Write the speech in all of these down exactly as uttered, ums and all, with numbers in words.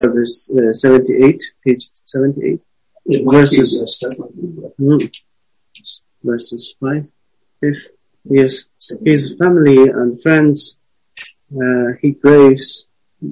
verse uh, seventy-eight, page seventy-eight, verses, mm, verses five, fifth, yes, his family and friends, uh, he grieves,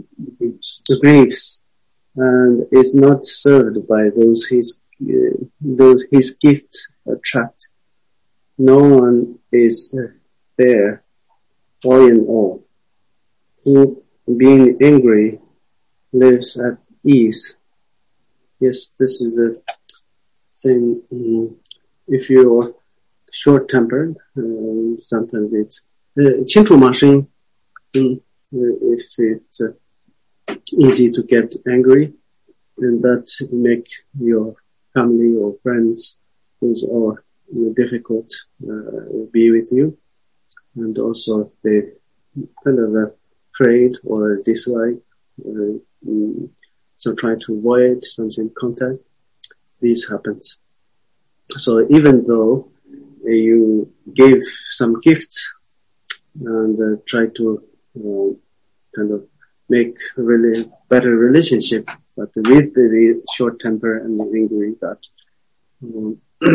grieves, and is not served by those his, uh, those his gifts attract. No one is uh, there, all in all, who, being angry, lives at ease. Yes, this is a thing. Um, if you're short-tempered, uh, sometimes it's uh, 清楚吗？声音? Um, if it's uh, easy to get angry, and that make your family or friends who's all uh, difficult uh, be with you, and also they kind of uh, afraid or dislike. Uh, mm, so try to avoid something contact. This happens. So even though uh, you give some gifts and uh, try to uh, kind of make a really better relationship, but with the short temper and the angry, that um,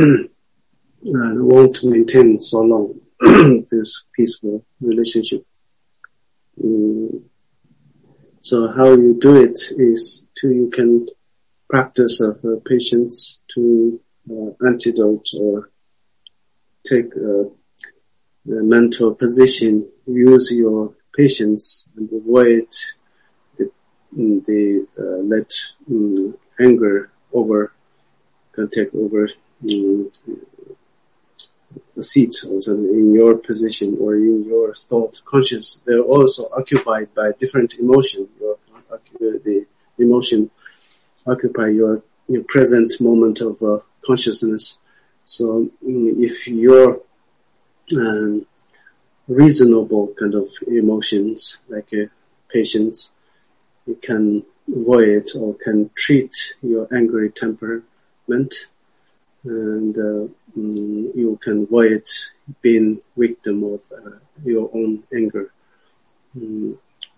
uh, won't maintain so long this peaceful relationship. Um, So how you do it is to, you can practice of uh, patience to uh, antidote or take uh, the mental position, use your patience and avoid the, the uh, let um, anger over, can take over um, the seat or something in your position or in your thought conscious. They're also occupied by different emotions. Your, the emotion occupy your, your present moment of uh, consciousness. So if your um, reasonable kind of emotions like uh, patience, you can avoid or can treat your angry temperament, and uh, mm, you can avoid being victim of uh, your own anger. Mm.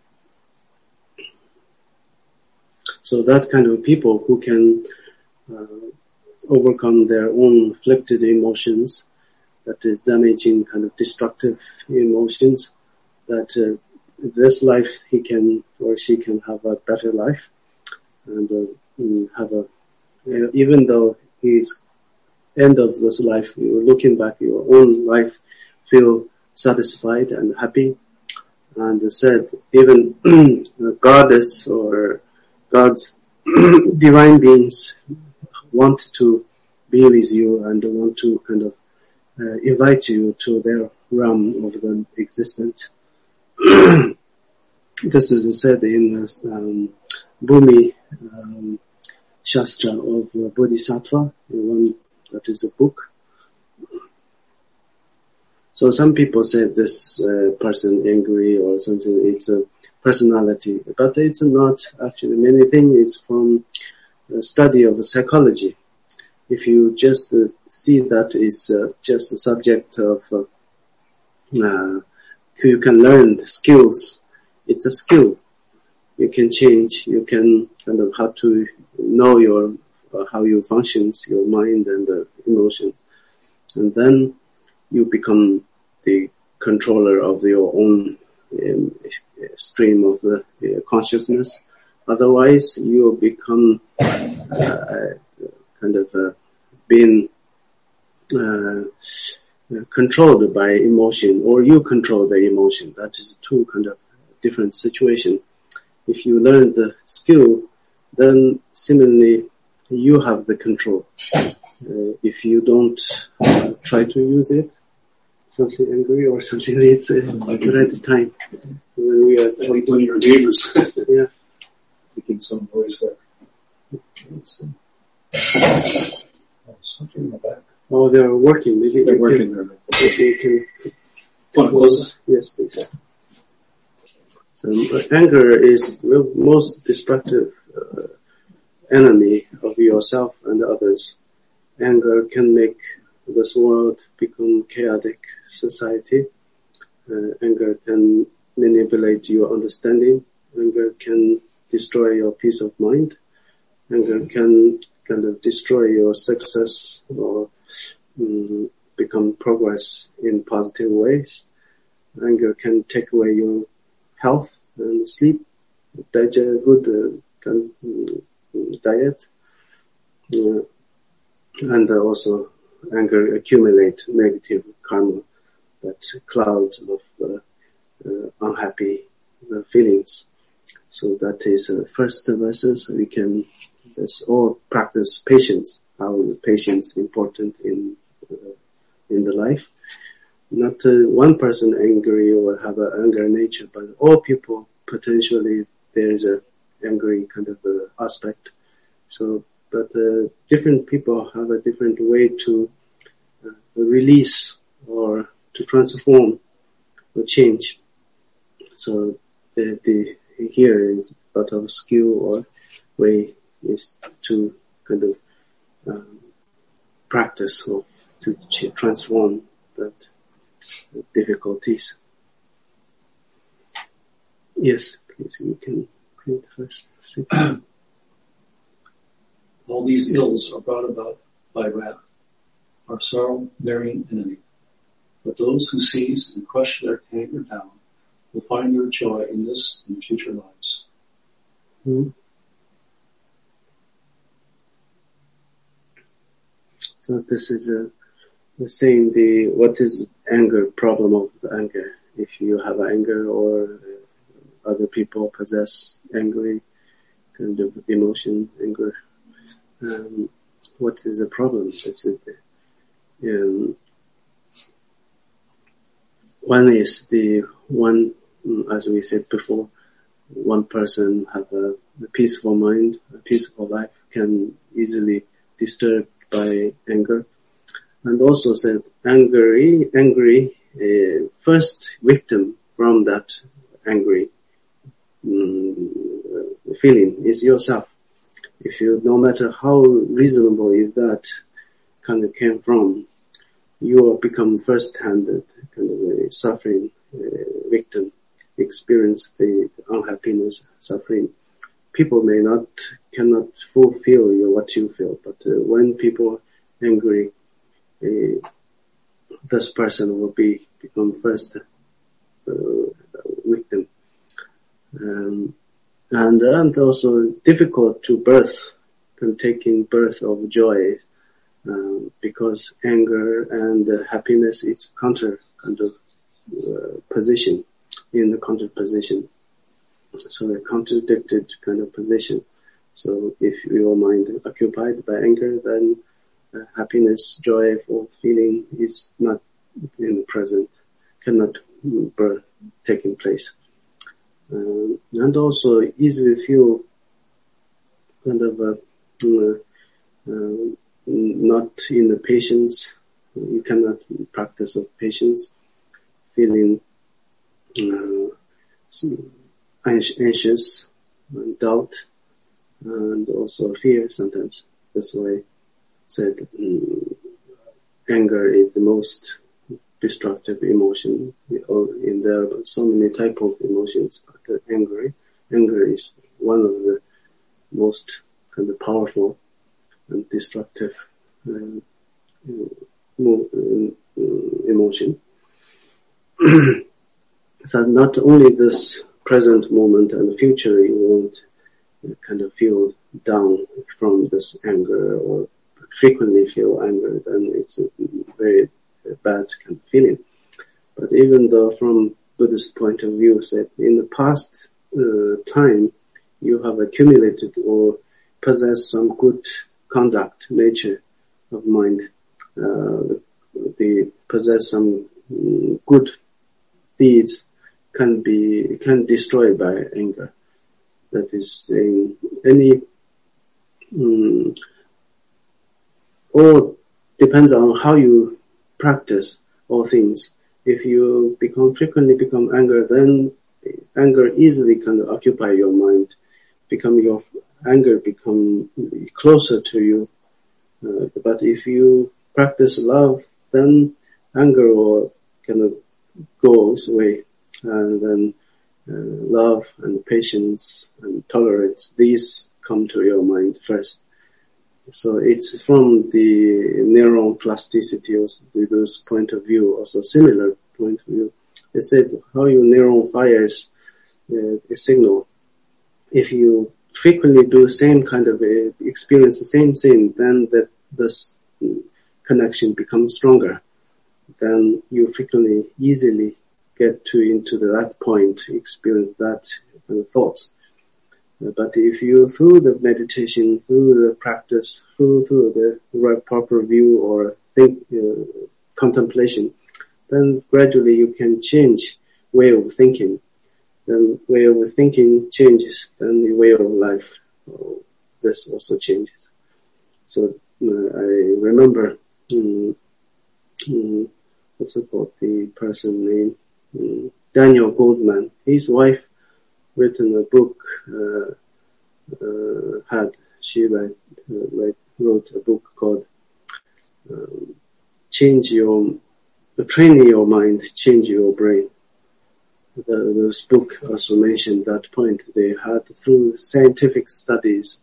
So that kind of people who can uh, overcome their own afflicted emotions, that is damaging kind of destructive emotions, that uh, this life he can or she can have a better life, and uh, have a, you know, even though he's end of this life, you're looking back your own life, feel satisfied and happy. And said, even goddess or God's divine beings want to be with you and want to kind of uh, invite you to their realm of the existence. This is said in this um, Bhumi um, Shastra of uh, Bodhisattva, one that is a book. So some people say this uh, person angry or something, it's a personality, but it's not actually. Many things is from the study of the psychology. If you just uh, see that is uh, just a subject of, uh, uh, you can learn the skills. It's a skill. You can change. You can kind of how to know your uh, how you functions, your mind and uh, emotions, and then you become the controller of your own um, stream of the uh, consciousness. Otherwise, you become uh, kind of uh, being uh, controlled by emotion, or you control the emotion. That is two kind of different situation. If you learn the skill, then similarly you have the control. Uh, if you don't uh, try to use it, something angry or something, it's uh, at the right time when we are like when your neighbors. Yeah, making some noise there. Oh, something in the back. Oh, they're working. Maybe they're working can, there. Maybe can, Want to close it? Yes, please. So uh, anger is the most destructive uh, enemy of yourself and others. Anger can make this world become chaotic society. Uh, anger can manipulate your understanding. Anger can destroy your peace of mind. Anger can kind of destroy your success or um, become progress in positive ways. Anger can take away your health and sleep, digest good uh, kind of, um, diet, uh, and uh, also anger accumulate negative karma, that cloud of uh, uh, unhappy uh, feelings. So that is uh, first verses. We can let's all practice patience. How patience important in uh, in the life. Not uh, one person angry or have an anger nature, but all people potentially there is a angry kind of uh, aspect. So, but uh, different people have a different way to uh, release or to transform or change. So the, the here is a lot of skill or way is to kind of um, practice of to ch- transform that difficulties. Yes, please, you can read the first section. All these ills are brought about by wrath, our sorrow-bearing enemy. But those who seize and crush their anger down will find their joy in this and future lives. Hmm. So this is a we're saying the what is anger, problem of the anger. If you have anger or uh, other people possess angry kind of emotion, anger, um, what is the problem? That's it. Um, one is the one, as we said before, one person have a, a peaceful mind, a peaceful life can easily disturbed by anger. And also said angry, angry, uh, first victim from that angry um, feeling is yourself. If you, no matter how reasonable is that kind of came from, you will become first-handed kind of a suffering uh, victim, experience the unhappiness, suffering. People may not, cannot fulfill you what you feel, but uh, when people angry, Uh, this person will be become first uh, victim, um, and and also difficult to birth, and taking birth of joy, um, because anger and uh, happiness is counter kind of uh, position in the counter position, so a contradicted kind of position. So if your mind occupied by anger, then Uh, happiness, joyful feeling is not in the present, cannot birth taking place. Um, and also easily feel kind of uh, uh, uh, not in the patience. You cannot practice of patience, feeling uh, anxious, and doubt, and also fear sometimes. That's why said um, anger is the most destructive emotion. In there are so many type of emotions, but uh, angry, anger is one of the most kind of powerful and destructive uh, emotion. So not only this present moment and future, you won't kind of feel down from this anger or frequently feel anger, then it's a very bad kind of feeling. But even though from Buddhist point of view, said in the past uh, time, you have accumulated or possess some good conduct, nature of mind, uh, the possess some um, good deeds can be, can destroy by anger. That is saying any, um, all depends on how you practice all things. If you become frequently become anger, then anger easily can occupy your mind, become your anger become closer to you. Uh, but if you practice love, then anger will kind of goes away, and then uh, love and patience and tolerance, these come to your mind first. So it's from the neuron plasticity, also those point of view, also similar point of view. They said how your neuron fires uh, a signal. If you frequently do the same kind of uh, experience, the same thing, then that this connection becomes stronger. Then you frequently, easily get to into the, that point, experience that kind of thoughts. Uh, but if you, through the meditation, through the practice, through through the right proper view or think uh, contemplation, then gradually you can change way of thinking. Then way of thinking changes, then the way of life, oh, this also changes. So uh, I remember, um, um, what's it called, the person named um, Daniel Goldman. His wife written a book, uh, uh, had, she write, uh, write, wrote a book called um, Change Your, Training Your Mind, Change Your Brain. The, this book also mentioned that point. They had, through scientific studies,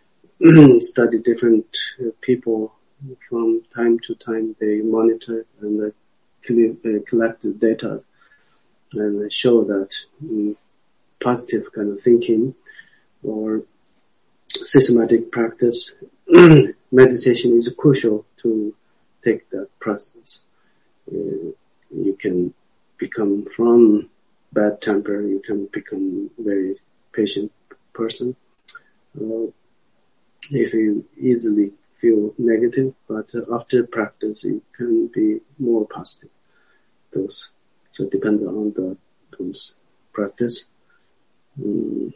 study different uh, people from time to time. They monitor and uh, collect data and they show that um, positive kind of thinking or systematic practice, meditation is crucial to take that process. Uh, you can become from bad temper, you can become very patient person. Uh, if you easily feel negative, but uh, after practice you can be more positive. Those, so it depends on the those practice. Um,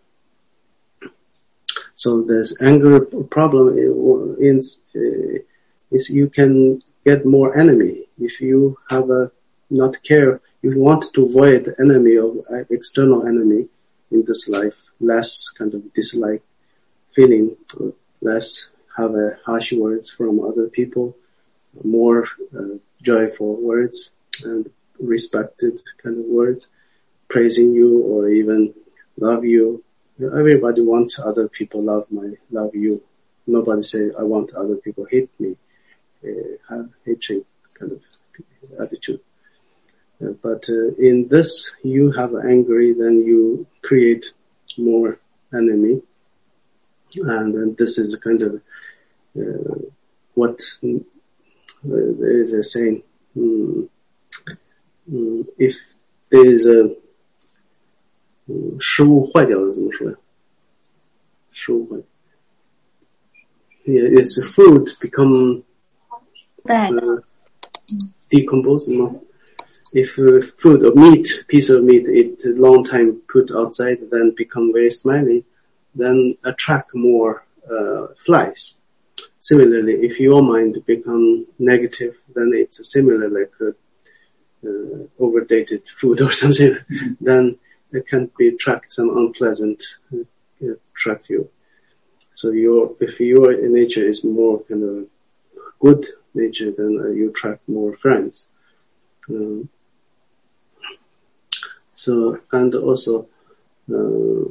so there's anger problem in, uh, is you can get more enemy if you have a not care. If you want to avoid the enemy of uh, external enemy in this life, less kind of dislike feeling, less have a harsh words from other people, more uh, joyful words and respected kind of words, praising you or even love you. Everybody wants other people love my love you. Nobody say I want other people hate me, uh, have hatred kind of attitude. Uh, but uh, in this, you have angry, then you create more enemy, and then this is a kind of uh, what uh, there is a saying. Mm, mm, if there is a 食物坏掉了怎么说呀？食物坏。Yeah, it's food become bad, uh, decompose. No? If uh, food or meat, piece of meat, it a long time put outside, then become very smelly, then attract more uh, flies. Similarly, if your mind become negative, then it's similar like uh, uh, overdated food or something. Then it can be attract some unpleasant uh, attract you. So your if your nature is more kind of good nature, then uh, you attract more friends. Um, so and also uh,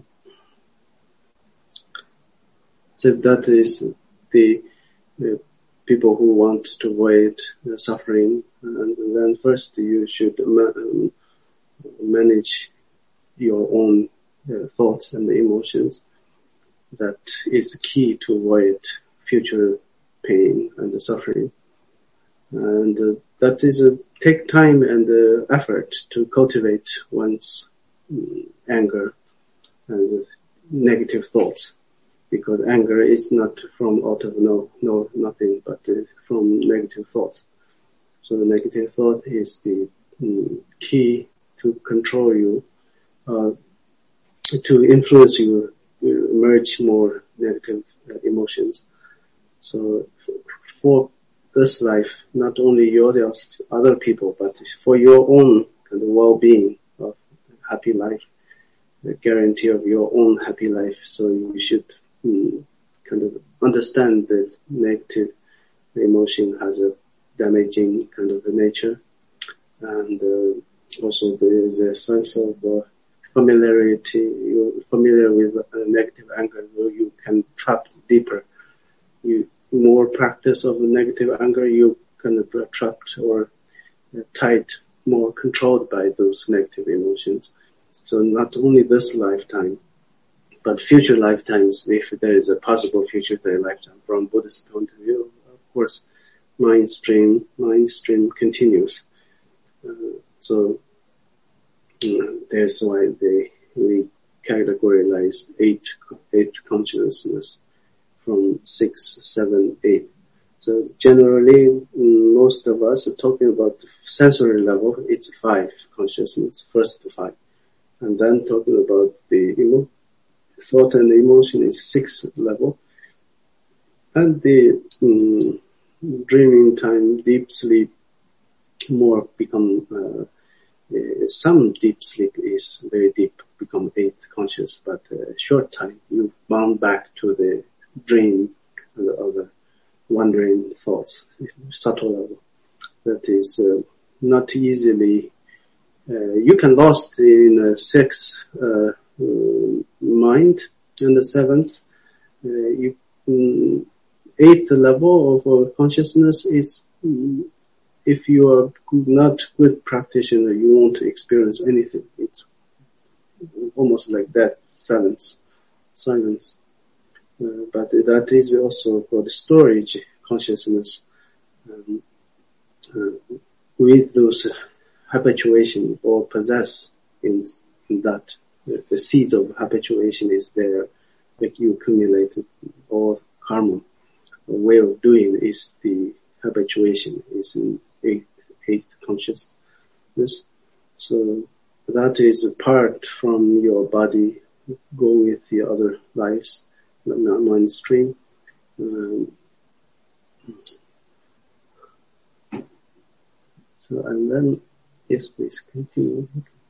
so that is the uh, people who want to avoid uh, suffering, and then first you should ma- um, manage your own uh, thoughts and emotions. That is key to avoid future pain and suffering. And uh, that is a take time and uh, effort to cultivate one's um, anger and negative thoughts, because anger is not from out of no, no, nothing, but uh, from negative thoughts. So the negative thought is the um, key to control you, uh, to influence you, uh, merge more negative uh, emotions. So f- for this life, not only yours, other people, but for your own kind of well-being of happy life, the guarantee of your own happy life. So you should mm, kind of understand that negative emotion has a damaging kind of a nature, and uh, also there is a sense of uh, familiarity, you're familiar with uh, negative anger, you can trap deeper. You more practice of negative anger, you kind of uh, trapped or uh, tied, more controlled by those negative emotions. So not only this lifetime, but future lifetimes, if there is a possible future lifetime from Buddhist point of view, of course, mind stream, mind stream continues. Uh, so you know, that's why they we categorize eight eight consciousness from six, seven, eight. So generally, most of us are talking about the sensory level. It's five consciousness, first five, and then talking about the emo- thought and emotion is six level, and the um, dreaming time, deep sleep, more become. Uh, Uh, some deep sleep is very deep, become eight conscious, but uh, short time you bound back to the dream of the, of the wandering thoughts, subtle level. That is uh, not easily. Uh, you can lost in a sixth uh, uh, mind, and the seventh. Uh, you um, eighth level of uh, consciousness is. Um, If you are not good practitioner, you won't experience anything. It's almost like that, silence, silence. Uh, but that is also for the storage consciousness. Um, uh, with those habituation or possess in, in that, uh, the seed of habituation is there, like you accumulated, or karma. The way of doing is the habituation is in eighth, eighth consciousness. So that is apart from your body, go with the other lives, mind stream. Um, so and then, yes, please continue.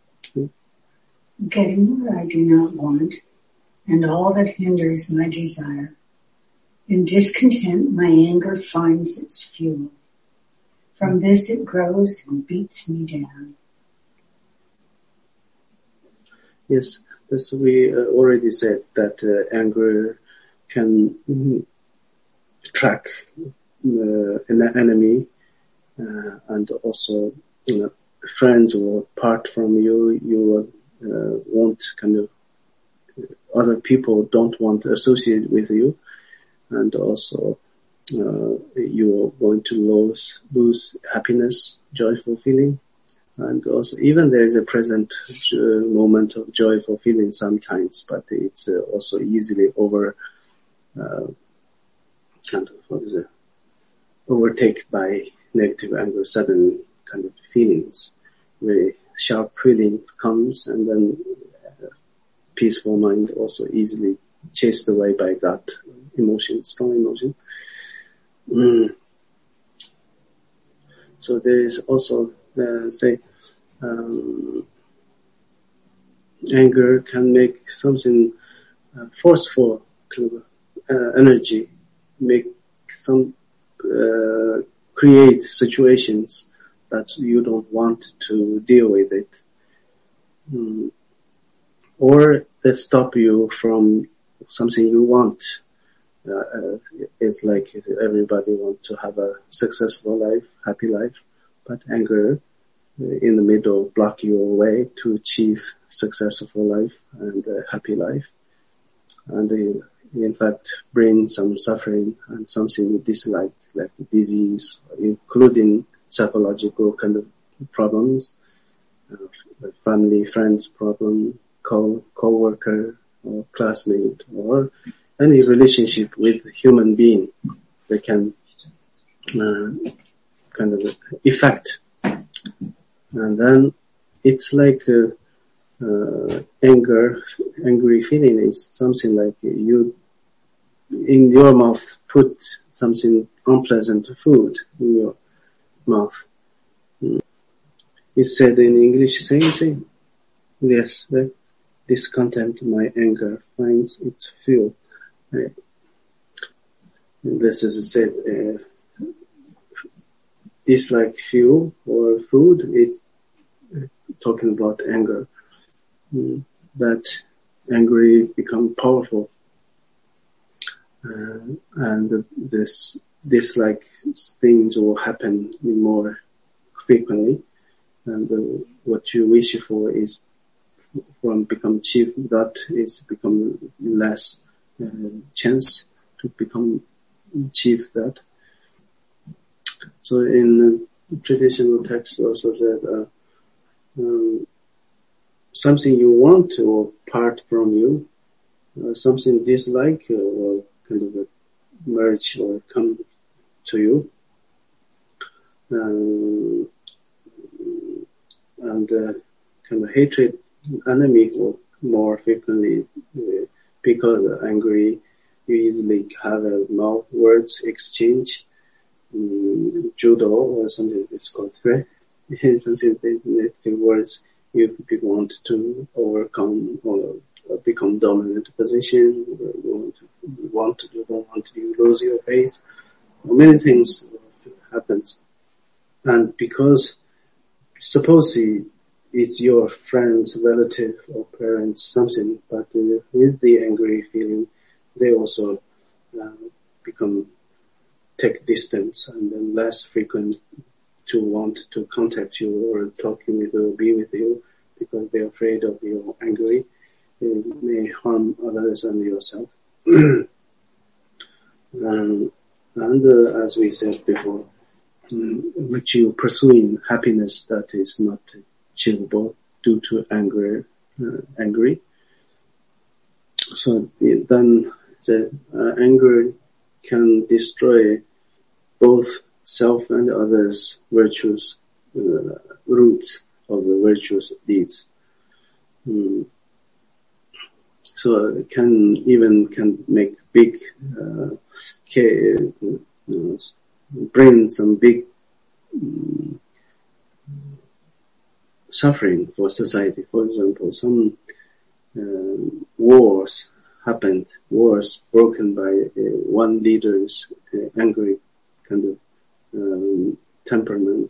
Getting what I do not want, and all that hinders my desire. In discontent, my anger finds its fuel. From this it grows and beats me down. Yes, as we uh, already said that uh, anger can mm, track uh, an enemy uh, and also you know, friends or apart from you, you uh, want kind of other people don't want to associate with you, and also Uh, you're going to lose, lose happiness, joyful feeling, and also even there is a present uh, moment of joyful feeling sometimes, but it's uh, also easily over, uh, kind of, what is it, overtaken by negative anger, sudden kind of feelings, very sharp feeling comes, and then uh, peaceful mind also easily chased away by that emotion, strong emotion. Mm. So there is also, uh, say, um, anger can make something uh, forceful kind of uh, energy, make some, uh, create situations that you don't want to deal with it. Mm. Or they stop you from something you want. Uh, it's like everybody wants to have a successful life, happy life, but anger uh, in the middle block your way to achieve successful life and a happy life, and uh, in fact bring some suffering and something you dislike, like disease, including psychological kind of problems, uh, family, friends problem, co co-worker or classmate, or any relationship with a human being that can uh, kind of affect. And then it's like uh, uh, anger, angry feeling is something like you, in your mouth, put something unpleasant food in your mouth. It's said in English, same thing. Yes, right? Discontent, my anger finds its fuel. Uh, this is said, uh, dislike fuel or food, it's uh, talking about anger. Mm. that angry become powerful, uh, and this dislike things will happen more frequently, and uh, what you wish for is from become chief, that is become less uh, chance to become chief that. So in uh, traditional text also said uh, um, something you want or part from you, uh, something dislike uh, or kind of a merge or come to you, um, and uh, kind of hatred enemy or more frequently uh, because angry you easily have a mouth words exchange, um, judo or something it's called threat, something negative words you want to overcome or become dominant position, or you want to, you want to, you don't want to you lose your faith. Many things happens, and because suppose it's your friends, relative, or parents, something, but uh, with the angry feeling, they also uh, become take distance and then less frequent to want to contact you or talking with you or be with you because they're afraid of your angry. It may harm others and yourself. um, and uh, as we said before, um, which you pursuing happiness that is not achievable due to anger, uh, angry. So then the uh, anger can destroy both self and others' virtues, uh, roots of the virtuous deeds. Mm. So it can even can make big, uh, you know, bring some big um, suffering for society. For example, some uh, wars happened, wars broken by uh, one leader's uh, angry kind of um, temperament.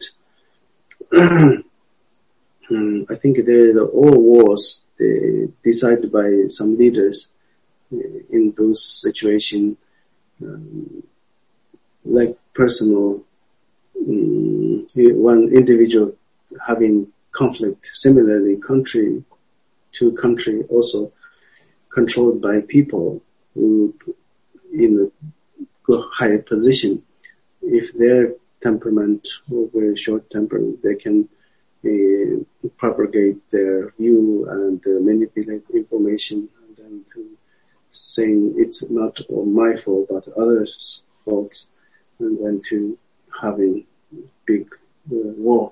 um, I think the all wars they decided by some leaders uh, in those situations, um, like personal, um, one individual having conflict. Similarly, country to country also controlled by people who in a higher position. If their temperament or very short temper, they can uh, propagate their view and uh, manipulate information, and then to saying it's not all my fault but others' faults, and then to having big uh, war.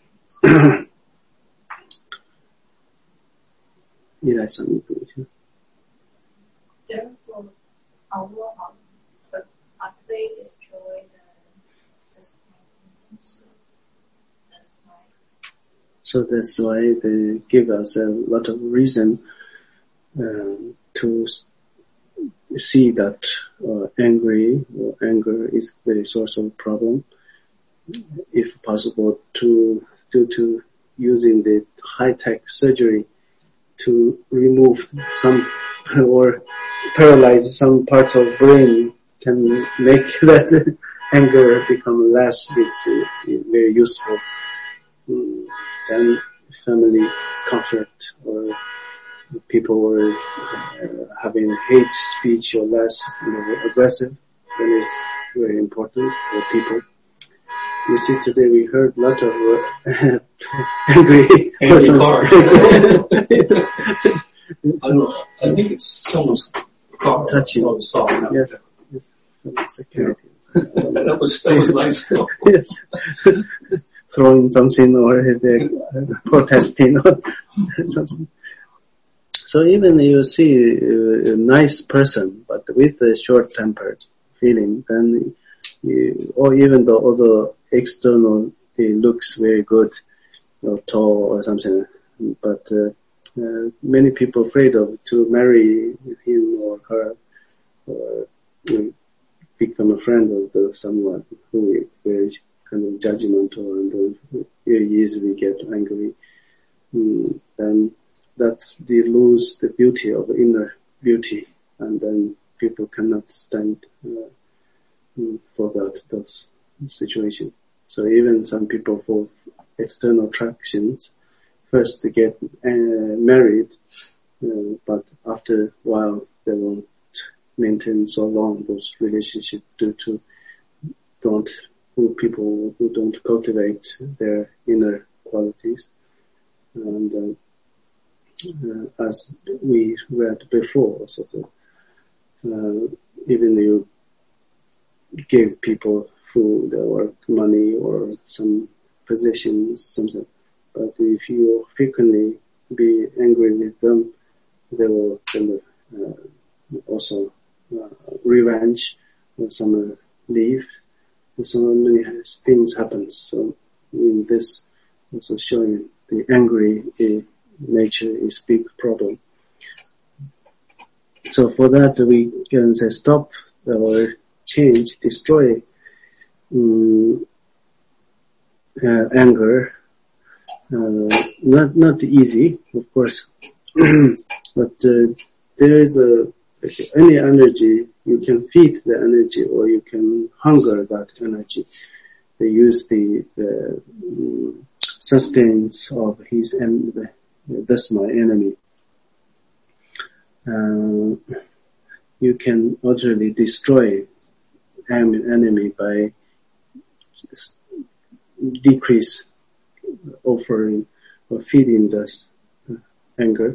Yeah, some information. Therefore, our but utterly destroy the sustenance. That's why. So that's why they give us a lot of reason um, to see that uh, angry or anger is the source of problem. If possible, to due to using the high-tech surgery to remove some or paralyze some parts of brain can make that anger become less. It's uh, very useful. Mm, then family conflict or people were uh, having hate speech or less, you know, aggressive, then it's very important for people. You see, today we heard a lot of uh, angry persons. I don't know. I think it's someone's car. Touching. Oh, stop. Yes. Yes. Some security. that was that was nice. Yes. Throwing something or uh, protesting or something. So even you see a nice person, but with a short-tempered feeling, then you, or even though although external he looks very good, or tall or something, but uh, uh, many people afraid of to marry him or her, or you know, become a friend of the someone who is very kind of judgmental and uh, very easily get angry. Mm, then that they lose the beauty of inner beauty, and then people cannot stand uh, for that those situations. So even some people for external attractions first they get uh, married, uh, but after a while they won't maintain so long those relationships due to don't who people who don't cultivate their inner qualities. And uh, uh, as we read before, so that, uh, even you give people food or money or some possessions, something, but if you frequently be angry with them, they will kind of uh, also uh, revenge or some uh, leave. And so many things happen. So in this also showing the angry uh, nature is big problem. So for that we can say stop or change, destroy um, uh, anger. Uh, not not easy, of course, but uh, there is a any energy you can feed the energy or you can hunger that energy. They use the, the um, sustenance of his enemy. That's my enemy. Uh, you can utterly destroy an enemy by decrease offering or feeding this anger.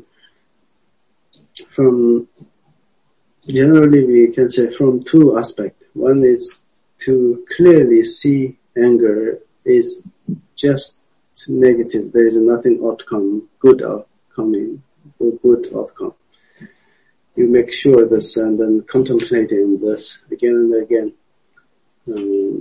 From generally we can say from two aspects. One is to clearly see anger is just negative. There is nothing outcome, good outcome, or good outcome. You make sure this and then contemplating this again and again. Um,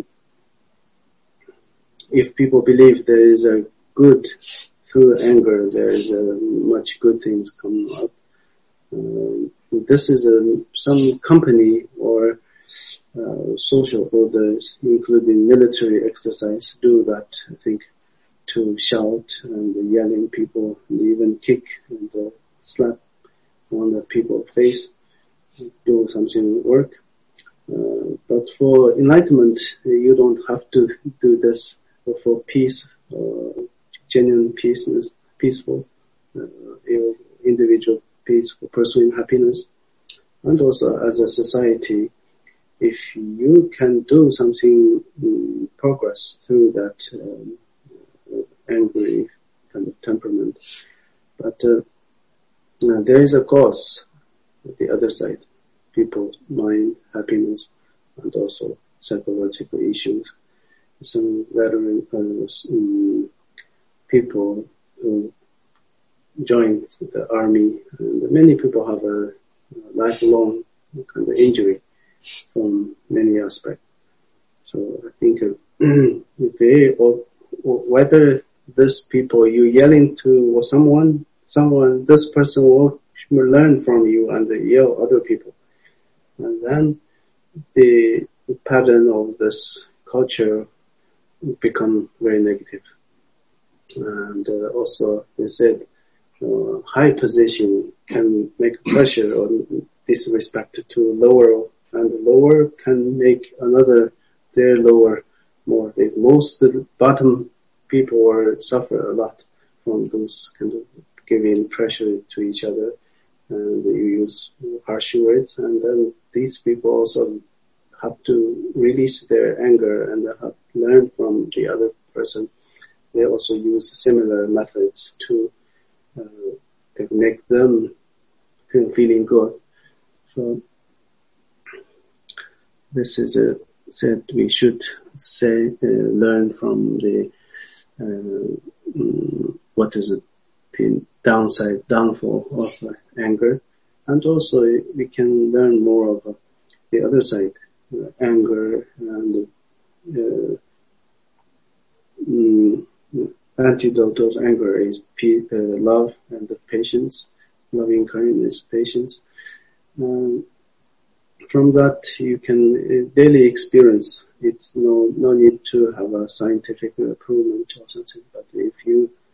if people believe there is a good through anger, there is a much good things coming up. Um, this is a, some company or uh, social orders, including military exercise, do that, I think, to shout and yelling people and even kick and uh, slap on the people's face, do something work. Uh, but for enlightenment, you don't have to do this. Or for peace, uh, genuine peace, peaceful, uh, individual peace, for pursuing happiness. And also as a society, if you can do something, um, progress through that um, angry kind of temperament. But uh, now there is a cause at the other side, people's mind, happiness, and also psychological issues. Some veteran uh, um, people who joined the army, and many people have a, a lifelong kind of injury from many aspects. So I think uh, they, or, or whether this people you yelling to or someone, someone, this person will learn from you and yell other people, and then the pattern of this culture become very negative. And uh, also they said uh, high position can make pressure or disrespect to lower, and lower can make another their lower more. They, most of the bottom people are, suffer a lot from those kind of giving pressure to each other, and you use harsh words, and then these people also have to release their anger and have to learn from the other person. They also use similar methods to, uh, to make them feel feeling good. So this is a, said we should say uh, learn from the uh, um, what is it, the downside downfall of uh, anger, and also we can learn more of uh, the other side. Uh, anger and uh, mm, antidote of anger is p- uh, love and the patience, loving kindness, patience. Um, from that you can uh, daily experience. It's no no need to have a scientific improvement or something, but if you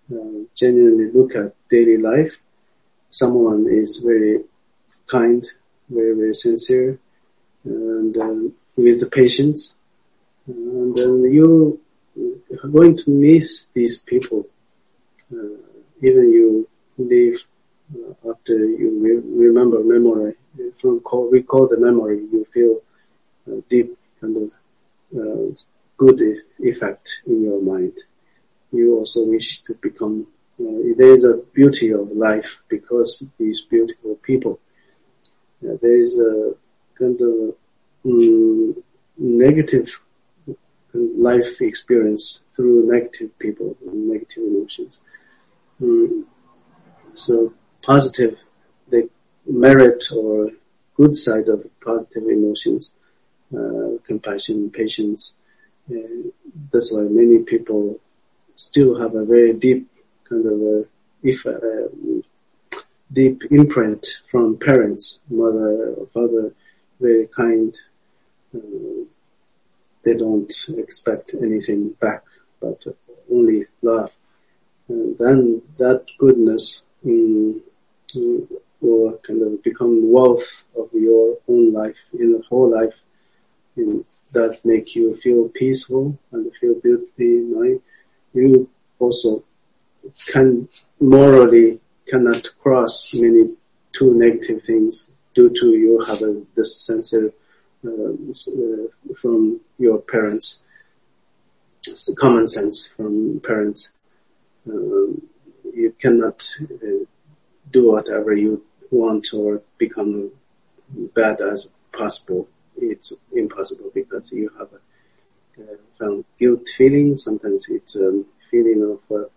uh, genuinely look at daily life, someone is very kind, very, very sincere, and um, with the patience, and then you are going to miss these people. Uh, even you leave uh, after you re- remember memory, from call, recall the memory, you feel uh, deep kind of uh, good e- effect in your mind. You also wish to become, uh, there is a beauty of life because these beautiful people. Uh, there is a kind of um, negative life experience through negative people and negative emotions. Um, so positive, the merit or good side of positive emotions, uh, compassion, patience. Uh, that's why many people still have a very deep kind of a, if, uh, deep imprint from parents, mother, father, very kind. Uh, they don't expect anything back, but only love. And then that goodness um, will kind of become wealth of your own life, in the whole life. And that make you feel peaceful and feel beauty. Right? You also can morally cannot cross many two negative things due to you have a, this sense of uh, uh, from your parents. It's a common sense from parents. Um, you cannot uh, do whatever you want or become bad as possible. It's impossible because you have a uh, some guilt feeling. Sometimes it's a feeling of uh,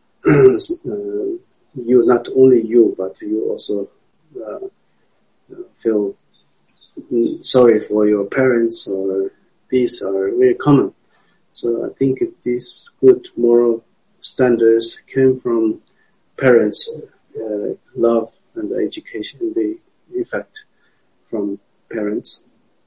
uh, you, not only you, but you also uh, feel sorry for your parents, or these are very common. So I think these good moral standards came from parents, uh, love and education, the effect from parents.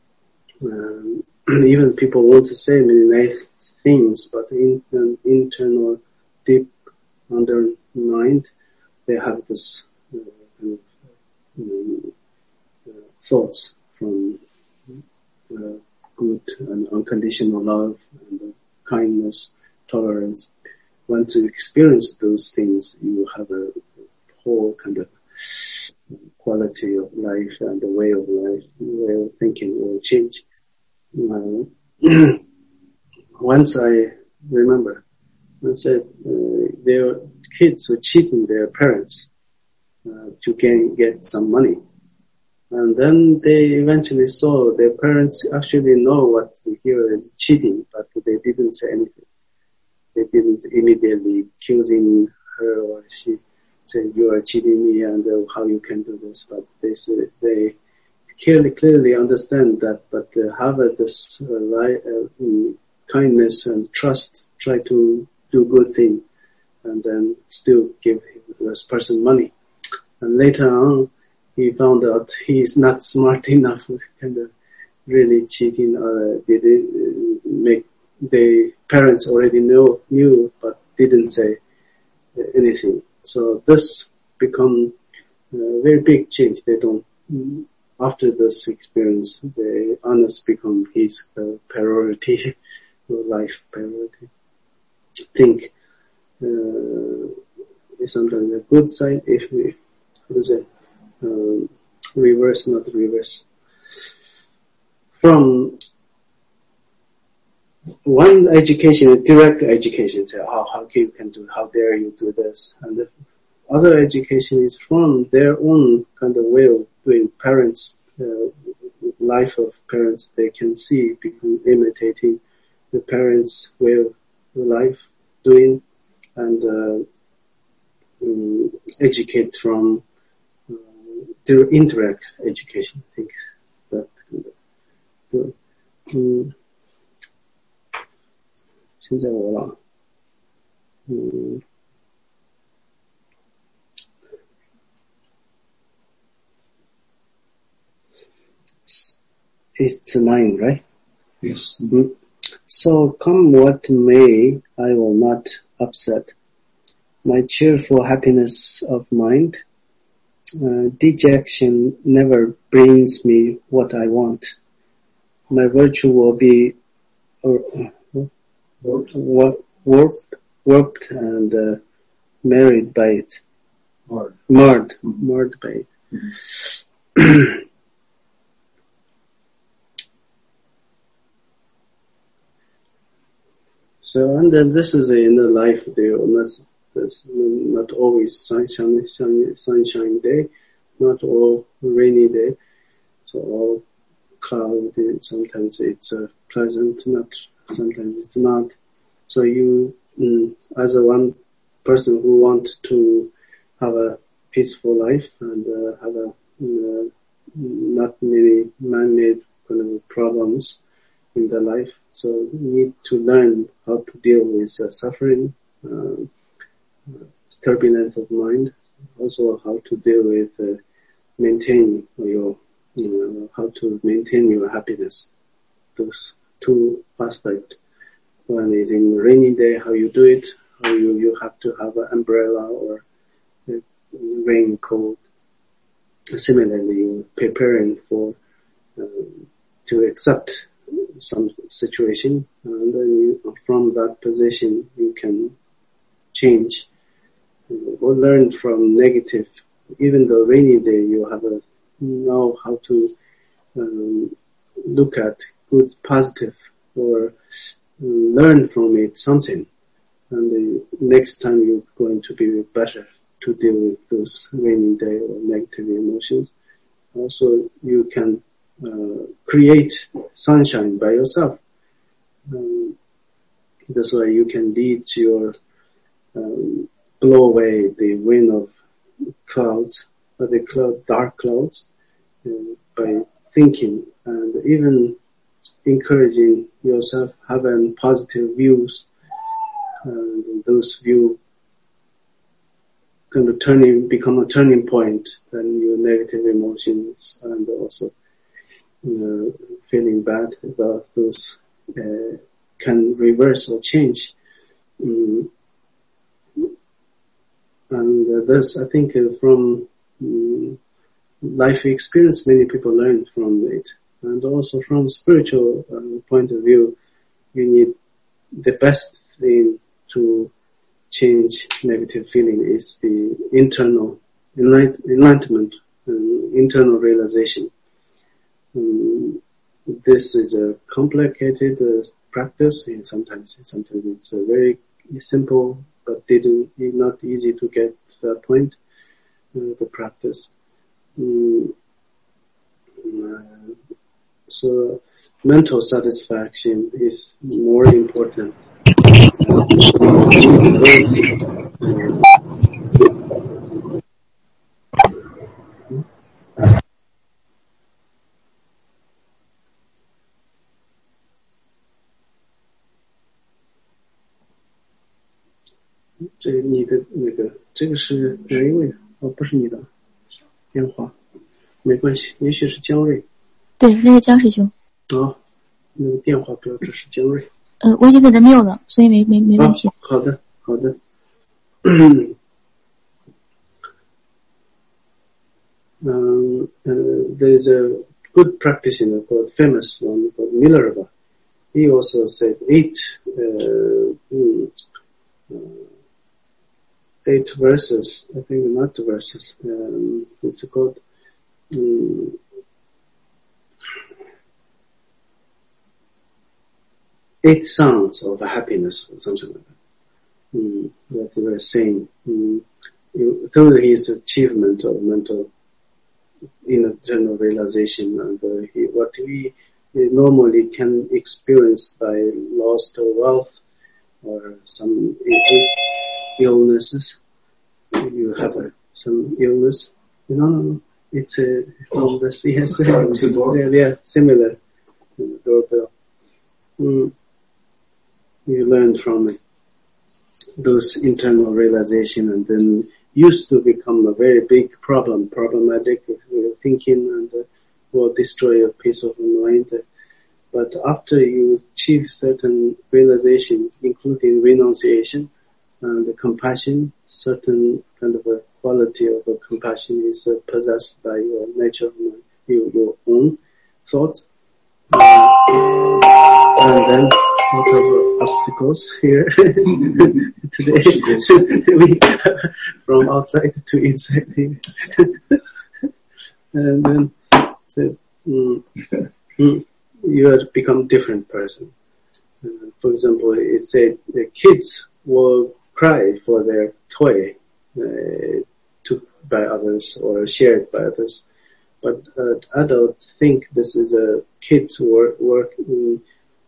Um, even people want to say many nice things, but in an internal, deep undermined, they have this uh, kind of, um, uh, thoughts from uh, good and unconditional love and uh, kindness, tolerance. Once you experience those things, you have a whole kind of quality of life and the way of life, way of thinking will change. Uh, once I remember, I said uh, their kids were cheating their parents uh, to gain, get some money. And then they eventually saw their parents actually know what we hear is cheating, but they didn't say anything. They didn't immediately accusing her, or she said, you are cheating me and uh, how you can do this. But they said, they clearly, clearly understand that, but uh, have uh, this uh, li- uh, kindness and trust, try to do good thing, and then still give this person money. And later on, he found out he is not smart enough to kind of really cheating, or did it uh, make the parents already know, knew, but didn't say uh, anything. So this become a very big change. They don't, after this experience, the honest become his uh, priority, life priority. Think, uh, sometimes a good side if we, how to say, um, reverse, not reverse. From one education, direct education, say, oh, how you can do, how dare you do this? And the other education is from their own kind of way of doing. Parents, uh, life of parents, they can see, become imitating the parents' way of life, doing, and uh, um, educate from uh, their indirect education. I think that the, um, 现在我了，嗯 it's nine, right? Yes. Mm-hmm. So come what may, I will not upset. my cheerful happiness of mind. Uh, dejection never brings me what I want. My virtue will be uh, Warped. warped, warped, warped and uh, married by it. Marred. Marred, Mm-hmm. marred by it. Mm-hmm. So, and then this is in the life there, not, there's not always sunshine, sun, sunshine day, not all rainy day. So all cloudy, sometimes it's uh, pleasant, not, sometimes it's not. So you, mm, as a one person who want to have a peaceful life and uh, have a, uh, not many man-made kind of problems in their life. So you need to learn how to deal with uh, suffering, uh, turbulence of mind, also how to deal with uh, maintaining your, you know, how to maintain your happiness. Those two aspects. One is in rainy day, how you do it, how you, you have to have an umbrella or a raincoat. Similarly, you're preparing for, um, to accept some situation, and then you, from that position you can change or learn from negative. Even though rainy day, you have a know how to um, look at good, positive, or learn from it something, and the next time you're going to be better to deal with those rainy day or negative emotions. Also, you can Uh, create sunshine by yourself. Um, that's why you can lead your, um, blow away the wind of clouds, or the cloud, dark clouds, uh, by thinking and even encouraging yourself, having positive views, and those views kind of turning, become a turning point, then your negative emotions and also You know, feeling bad about those uh, can reverse or change. Um, and uh, this, I think, uh, from um, life experience, many people learn from it. And also from spiritual uh, point of view, you need the best thing to change negative feeling is the internal enlight- enlightenment, and internal realization. Um, this is a complicated uh, practice. And sometimes, sometimes it's a very simple, but didn't not easy to get to that point. Uh, the practice. Um, uh, so, mental satisfaction is more important. Uh, 这个你的那个，这个是哪一位？哦，不是你的电话，没关系，也许是江瑞。 对，那是江师兄。 啊，那个电话标志是江瑞。 呃，我已经给他瞄了，所以没没没问题。 啊、好的，好的。um, uh, there's a good practitioner called famous one called Milarepa. He also said eight. Uh, uh, Eight verses, I think not verses, um, it's called, um, eight sounds of happiness or something like that. Um, that they were saying, um, through his achievement of mental, internal realization and uh, he, what we normally can experience by loss of wealth or some illnesses. You have a, some illness. No, no, no. It's a illness. Yes, yeah, yeah, similar. Doorbell. Mm. You learn from it. Those internal realization, and then used to become a very big problem, problematic thinking, and uh, will destroy your peace of mind. But after you achieve certain realization, including renunciation, And the compassion, certain kind of a quality of a compassion is uh, possessed by your nature, your, your own thoughts. Uh, and then what are obstacles here today? we, from outside to inside here. And then so, mm, mm, you have become different person. Uh, for example, it said the kids will cry for their toy uh, took by others or shared by others. But uh, adults think this is a kid's work, work um,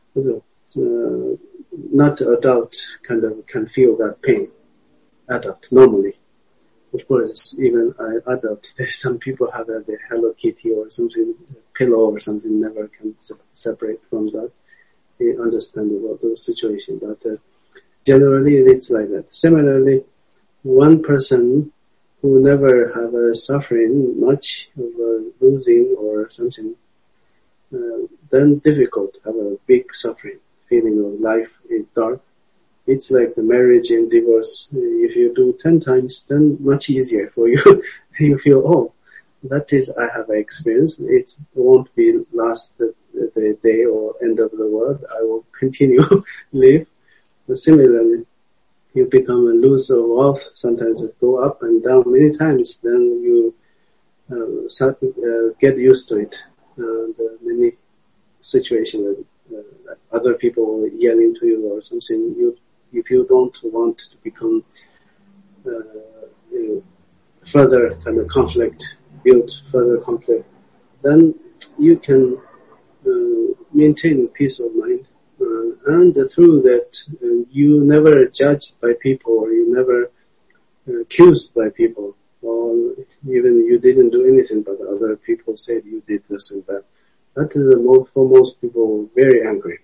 uh, not adult kind of can feel that pain. Adult, normally. Of course, even uh, adults, there's some people have a, the Hello Kitty or something, pillow or something, never can se- separate from that. They understand about the situation, but uh, generally it's like that. Similarly, one person who never have a suffering much of a losing or something, uh, then difficult have a big suffering, feeling of life is dark. It's like the marriage and divorce. If you do ten times, then much easier for you. You feel, oh, that is, I have experience. It won't be last the, the day or end of the world. I will continue live. But similarly, you become a loser of wealth. Sometimes it go up and down many times. Then you uh, start, uh, get used to it. Uh, the many situations uh, that other people yelling to you or something. You, if you don't want to become uh, you know, further kind of conflict, build further conflict, then you can uh, maintain peace of mind. Uh, and uh, through that, uh, you never judged by people, or you never uh, accused by people, or even you didn't do anything, but other people said you did this and that. That is the most, for most people, very angry.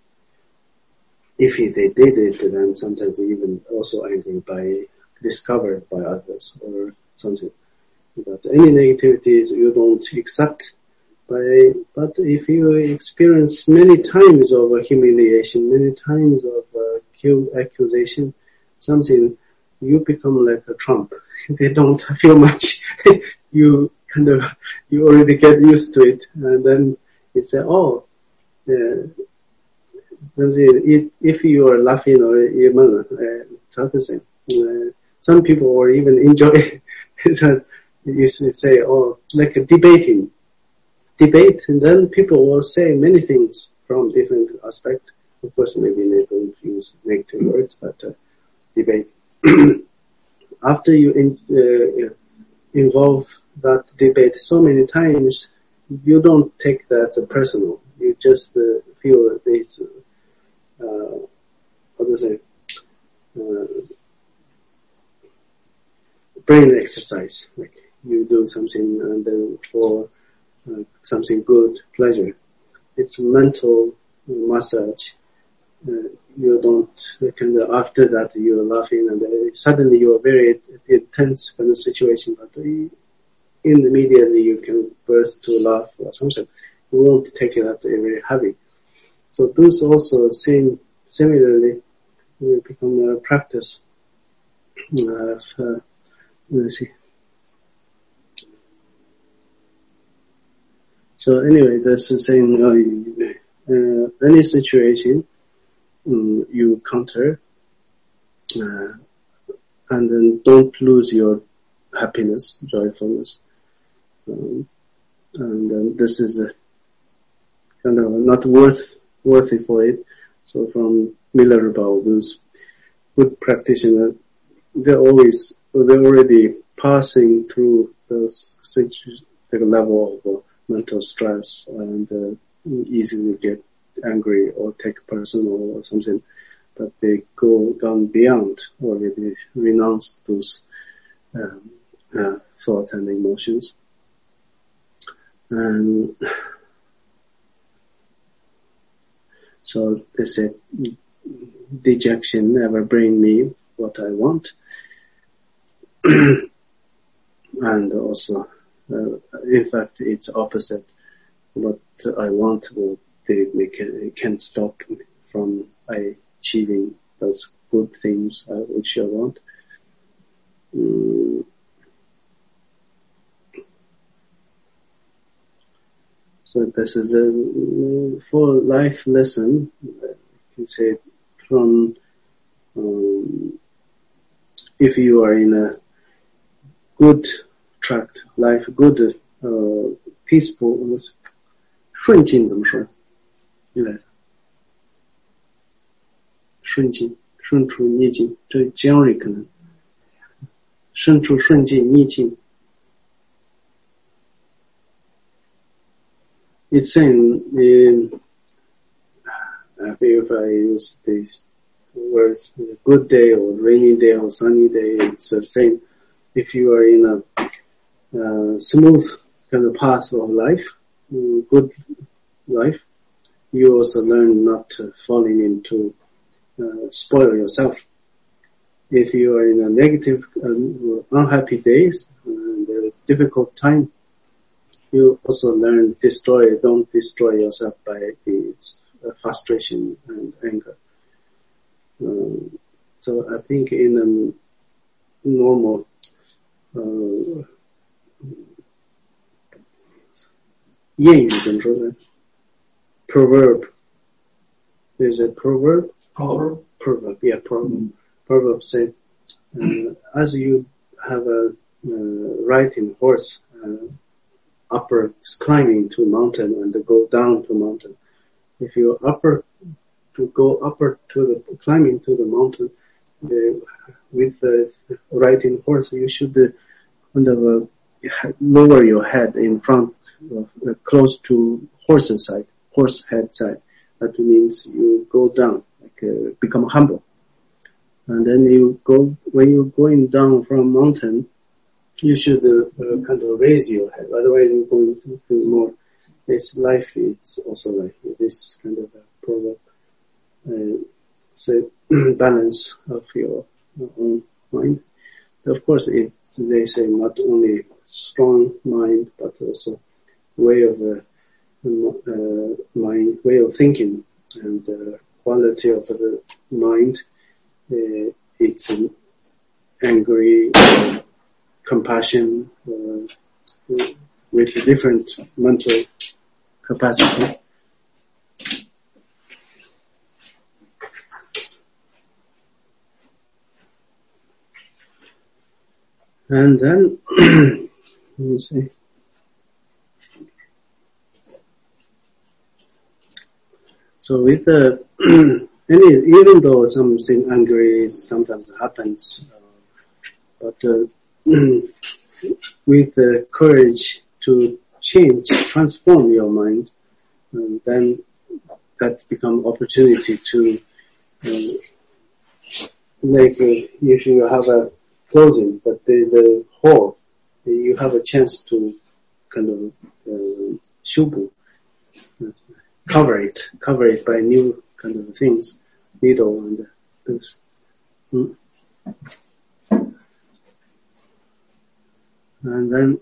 If they did it, then sometimes even also angry by discovered by others or something. But any negativities you don't accept. By, but if you experience many times of humiliation, many times of uh, accusation, something, you become like a Trump. They don't feel much. You kind of, you already get used to it, and then you say, oh, uh, if you are laughing or even uh, some people or even enjoy that, you say, oh, like a debating. Debate, and then people will say many things from different aspects. Of course, maybe they don't use negative words, but uh, debate. After you in, uh, involve that debate so many times, you don't take that as a personal. You just uh, feel that it's, uh, how do I say, uh, brain exercise. Like you do something and then for Uh, something good, pleasure. It's mental massage. Uh, you don't, kind of, after that you're laughing and uh, suddenly you're very intense kind of situation, but uh, immediately you can burst to laugh or something. You won't take it that very heavy. So those also same, similarly, will become a practice. Uh, uh, let's see. So anyway, that's the same, uh, uh, any situation um, you counter, uh, and then don't lose your happiness, joyfulness. Um, and then this is a kind of not worth, worthy for it. So from Milarepa, those good practitioners, they're always, they're already passing through those situations, the level of uh, mental stress and uh, easily get angry or take personal or something, but they go down beyond already renounce those um, uh, thoughts and emotions. And so they said, dejection never bring me what I want. And also, Uh, in fact, it's opposite. What I want will they make it, it can't stop me from achieving those good things uh, which you want. Mm. So this is a full life lesson, you can say, from um, if you are in a good track life, good uh, peaceful, 顺境怎么说？你来，顺境，顺处逆境，这 generally 可能，身处顺境逆境。It's saying, in, uh, if I use these words, good day or rainy day or sunny day, it's the same. If you are in a uh, smooth kind of path of life, good life, you also learn not to falling into uh, spoil yourself. If you are in a negative, um, unhappy days, uh, there is difficult time, you also learn destroy, don't destroy yourself by the uh, frustration and anger. Um, so I think in a normal, uh, 谚语怎么说呢? Proverb. There's a proverb. Proverb? Proverb, yeah, proverb. Mm. Proverb say, uh, as you have a uh, riding horse, uh, upper climbing to a mountain and go down to a mountain. If you upper to go upper to the climbing to the mountain uh, with the riding horse, you should uh, kind of uh, lower your head in front, of, uh, close to horse's side, horse head side. That means you go down, like uh, become humble, and then you go when you're going down from mountain. You should uh, uh, kind of raise your head. Otherwise, you're going to feel more. This life, it's also like this kind of a proverb. Uh, so balance of your own mind. Of course, it's, they say not only strong mind, but also way of uh, uh, mind, way of thinking, and uh, quality of the mind. Uh, it's an angry. Uh, compassion, uh, with a different mental capacity. And then, let me see. So with the, any, even though something angry sometimes happens, uh, but uh, with the courage to change, transform your mind, and then that become opportunity to, uh, like uh, if you have a closing, but there's a hole, you have a chance to kind of uh, shubu, cover it, cover it by new kind of things, needle and things. Hmm? And then,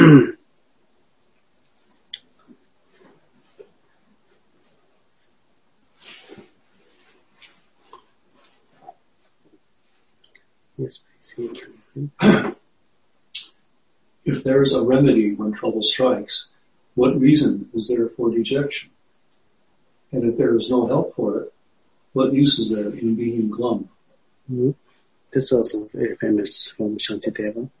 yes, please. If there is a remedy when trouble strikes, what reason is there for dejection? And if there is no help for it, what use is there in being glum? Mm-hmm. This is also very famous from Shantideva.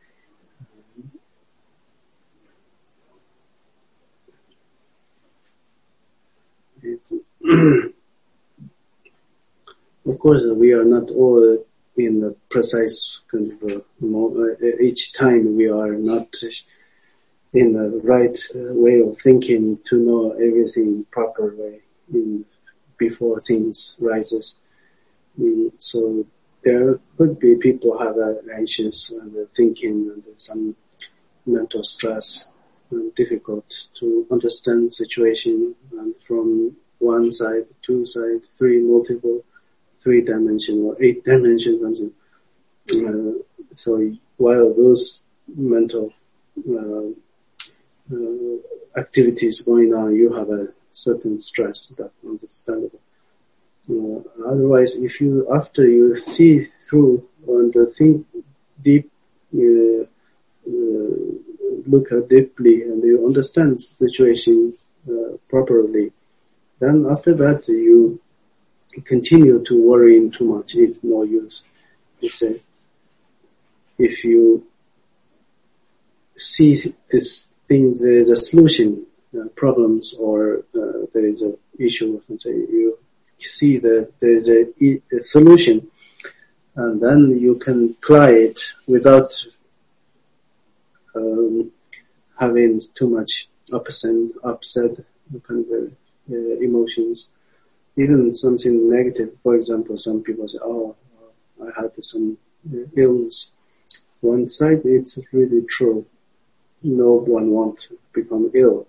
Of course, we are not all in the precise kind of uh, each time we are not in the right uh, way of thinking to know everything proper way in, before things rises. Mm, so there could be people have uh, anxious and uh, thinking and uh, some mental stress and difficult to understand situation and from one side, two side, three, multiple, three dimension or eight dimensions something. Uh, so while those mental uh, uh, activities going on, you have a certain stress. That's understandable. Uh, Otherwise, if you, after you see through and think deep, uh, uh, look at deeply and you understand the situation uh, properly, then after that you continue to worry too much. It's no use. You say, if you see this thing, there is a solution, uh, problems, or uh, there is an issue or something, you see that there is a, a solution, and then you can apply it without um, having too much upset, upset kind of uh, emotions. Even something negative, for example, some people say, oh, I had some illness. One side, it's really true. No one wants to become ill.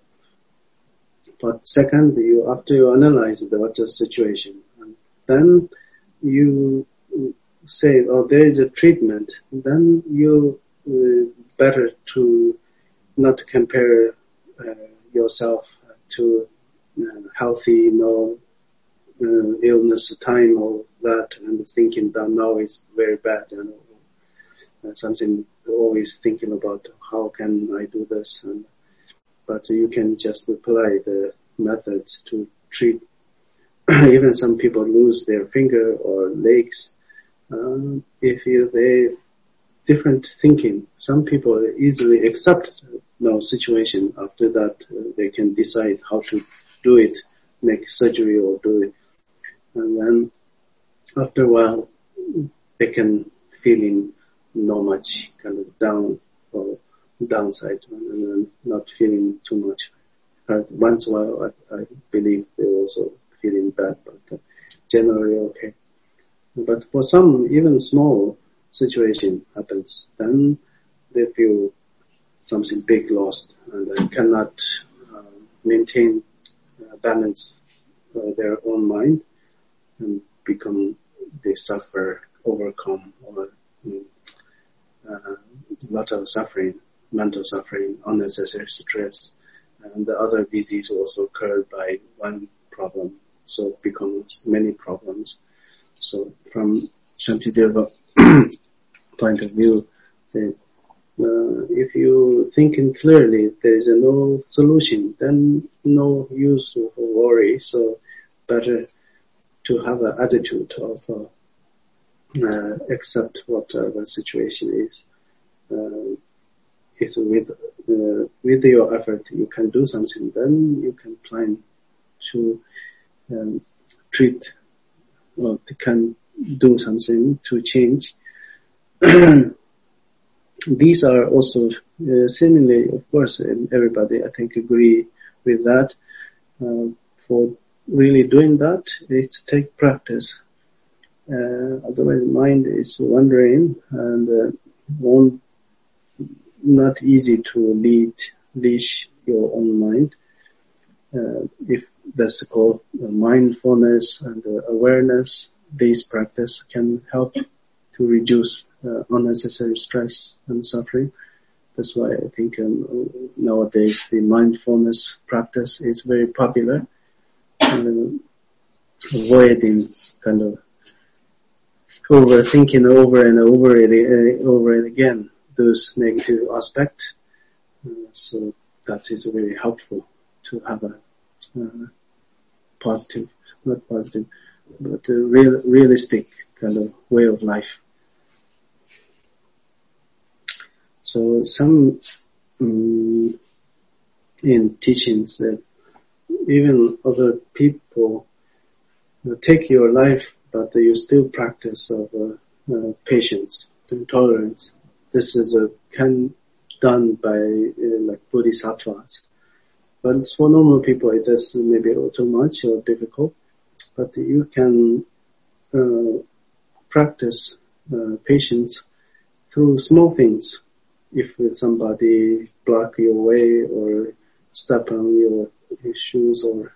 But second, you after you analyze the what's the situation, and then you say, oh, there is a treatment. Then you uh, better to not compare uh, yourself to uh, healthy, no uh, illness time of that, and thinking that now is very bad, you know, uh, something always thinking about how can I do this, and but you can just apply the methods to treat. Even some people lose their finger or legs. Um, if you they different thinking, some people easily accept no situation. After that, uh, they can decide how to do it, make surgery or do it, and then after a while they can feeling not much kind of down or downside, and then not feeling too much hurt. Once in a while, I, I believe they're also feeling bad, but uh, generally okay. But for some, even small situation happens, then they feel something big lost, and they cannot uh, maintain uh, balance uh, their own mind, and become they suffer, overcome, or um, uh, a lot of suffering, mental suffering, unnecessary stress, and the other disease also occurred by one problem, so it becomes many problems. So from Shantideva point of view, say, uh, if you thinking clearly, there is a no solution, then no use of worry. So better to have an attitude of uh, uh, accept whatever the situation is. Uh, is with uh, with your effort you can do something, then you can plan to um, treat or to can do something to change. These are also uh, similarly, of course, everybody I think agree with that. Uh, for really doing that, it's take practice. Uh, otherwise, mind is wandering and uh, won't not easy to lead leash your own mind. Uh, if that's called uh, mindfulness and uh, awareness, this practice can help to reduce uh, unnecessary stress and suffering. That's why I think um, nowadays the mindfulness practice is very popular, and uh, avoiding kind of overthinking over and over it, uh, over it again, those negative aspects. Uh, so that is very helpful to have a uh, positive, not positive, but a real, realistic kind of way of life. So some um, in teachings that even other people uh, take your life, but you still practice of uh, uh, patience and tolerance. This is a can done by uh, like bodhisattvas. But for normal people, it is maybe too much or difficult. But you can uh, practice uh, patience through small things. If somebody block your way or step on your shoes or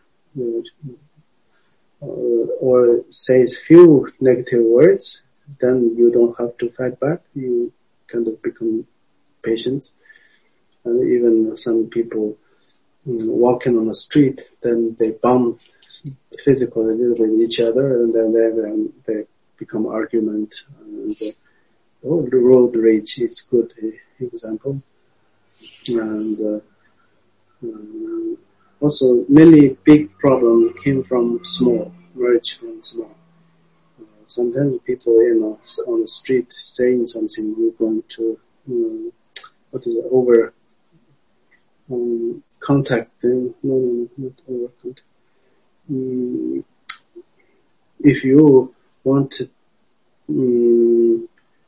or, or say few negative words, then you don't have to fight back. You kind of become patient. And even some people mm, walking on the street, then they bump physical a little bit each other, and then they, then they become argument. And uh, oh, the road rage is good example. And uh, um, also many big problems came from small, merged from small. Uh, sometimes people, you know, on the street saying something, you're going to, um, what is it, over um, contact them. No, no, no, not over contact. Um, if you want to um,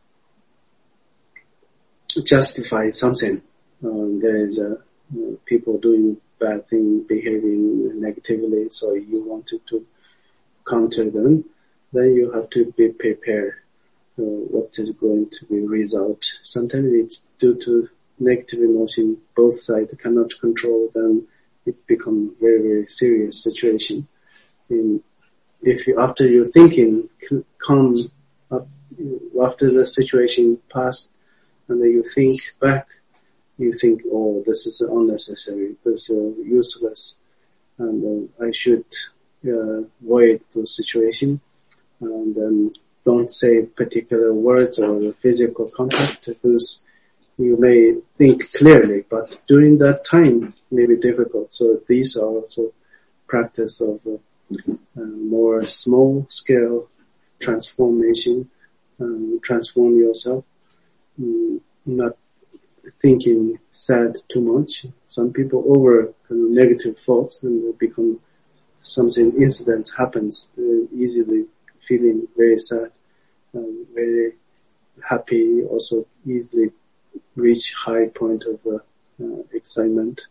justify something, um, there is a, uh, people doing bad thing, behaving negatively, so you wanted to counter them, then you have to be prepared uh, what is going to be result. Sometimes it's due to negative emotion, both sides cannot control, then it becomes very, very serious situation. And if you, after your thinking come up, after the situation passed, and then you think back, you think, oh, this is unnecessary, this is useless, and uh, I should uh, avoid those situations, and then don't say particular words or physical contact, because you may think clearly, but during that time may be difficult. So these are also practice of uh, uh, more small scale transformation, um, transform yourself, um, not thinking sad too much. Some people over kind of negative thoughts and they become something, incident happens, uh, easily feeling very sad, um, very happy, also easily reach high point of uh, uh, excitement,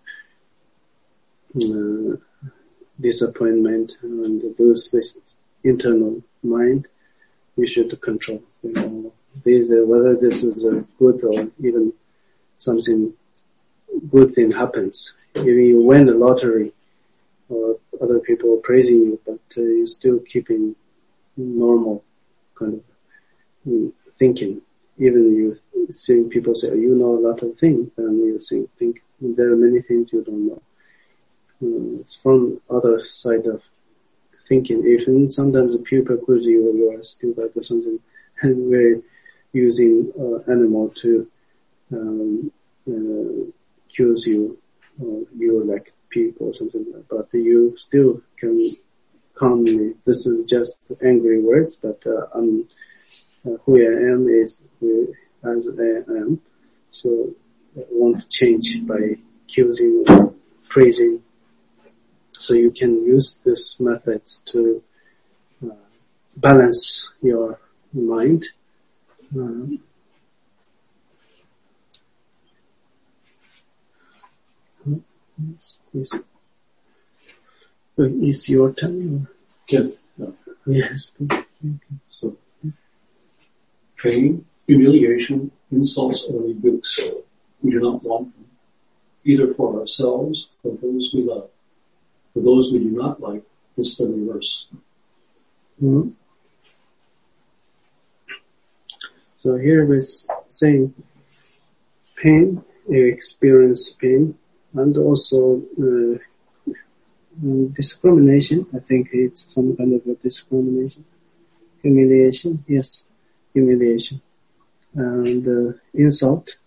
uh, disappointment, and lose this internal mind. You should control. You know, these, uh, whether this is a good or even something good thing happens. Even you win the lottery, or other people praising you, but uh, you're still keeping normal kind of um, thinking. Even you seeing people say, oh, you know a lot of things, and you think, think there are many things you don't know. Um, it's from other side of thinking. Even sometimes the people accuse you, you are still like something, and we're using uh, animal to um, uh, accuse you, or you're like people or something like that. But you still can calmly, this is just angry words, but uh, I'm Uh, who I am is who as I am, so I won't change by accusing or praising. So you can use this methods to uh, balance your mind. Uh, is, is, is your turn? Ken. No. Yes. So. Pain, humiliation, insults, or rebukes. We do not want them, either for ourselves or those we love. For those we do not like, it's the reverse. Mm-hmm. So here we're saying pain, you experience pain, and also uh, discrimination. I think it's some kind of a discrimination. Humiliation, yes. Humiliation and uh, insult,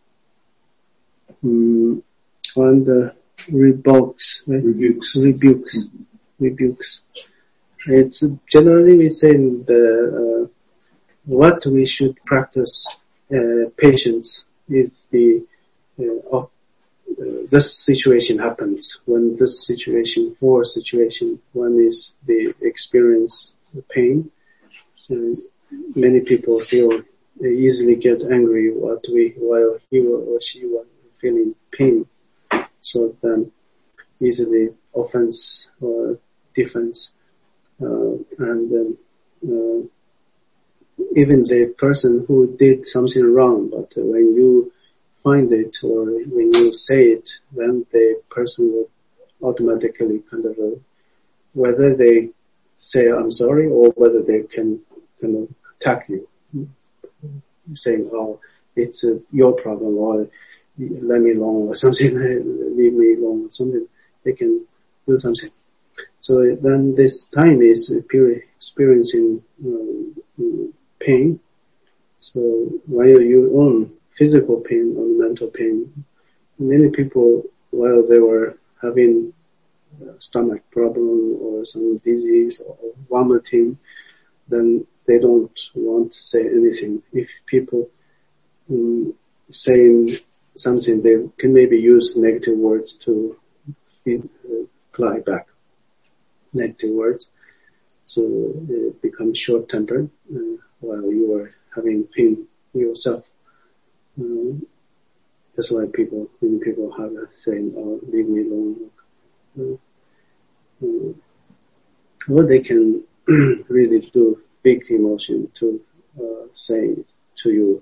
um, and uh, rebukes, right? rebukes, rebukes, mm-hmm. rebukes. It's generally we say the uh, what we should practice uh, patience is the uh, of, uh, this situation happens when this situation for situation one is the experience the pain. Uh, Many people feel they easily get angry what we, while he or she was feeling pain. So then easily offense or defense. Uh, and then, uh, even the person who did something wrong, but when you find it or when you say it, then the person will automatically kind of, uh, whether they say I'm sorry or whether they can kind of attack you, saying, oh, it's uh, your problem, or let me alone, or something, leave me alone, or something. They can do something. So then this time is pure experiencing uh, pain. So while you own physical pain or mental pain, many people, while they were having a stomach problem or some disease or vomiting, then they don't want to say anything. If people um, saying something, they can maybe use negative words to feed, uh, reply back negative words. So it becomes short-tempered uh, while you are having pain yourself. Um, that's why people, many people have a saying, "Oh, leave me alone." Uh, uh, or they can really do big emotion to uh, say to you,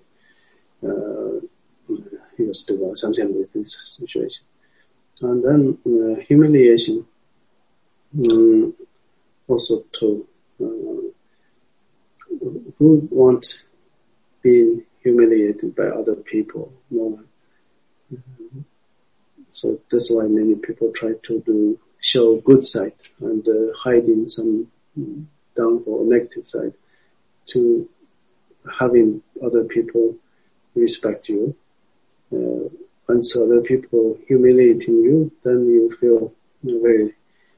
uh, he was doing something with this situation. And then uh, humiliation, um, also to uh, who wants being humiliated by other people? No one. Mm-hmm. So that's why many people try to do show good side and uh, hiding some downfall, negative side, to having other people respect you. Uh, once other people humiliating you, then you feel you know, very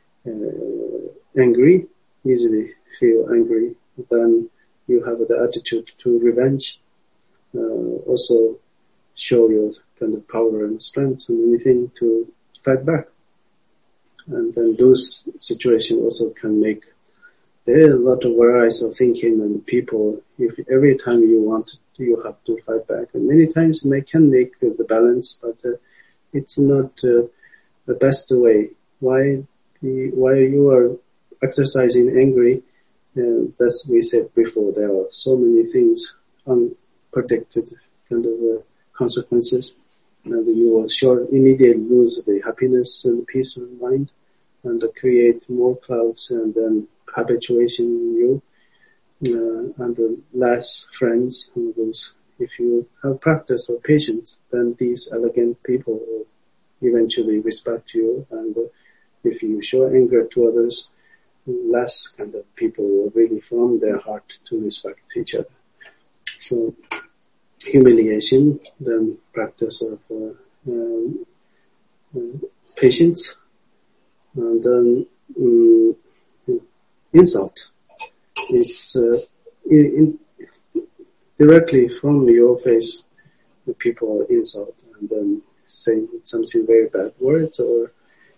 uh, angry, easily feel angry. Then you have the attitude to revenge. Uh, also show your kind of power and strength and anything to fight back. And then those situations also can make there is a lot of variety of thinking and people. If every time you want, you have to fight back, and many times you may, can make uh, the balance, but uh, it's not uh, the best way. Why the why you are exercising angry? Uh, as we said before, there are so many things unpredicted kind of uh, consequences, and you will sure immediately lose the happiness and peace of mind, and uh, create more clouds and then habituation in you, uh, and uh, less friends. And those, if you have practice or patience, then these elegant people will eventually respect you. And uh, if you show anger to others, less kind of people will really from their heart to respect each other. So humiliation, then practice of uh, um, uh, patience, and then um, insult. It's uh, in, in, directly from your face, the people insult and then say something very bad words or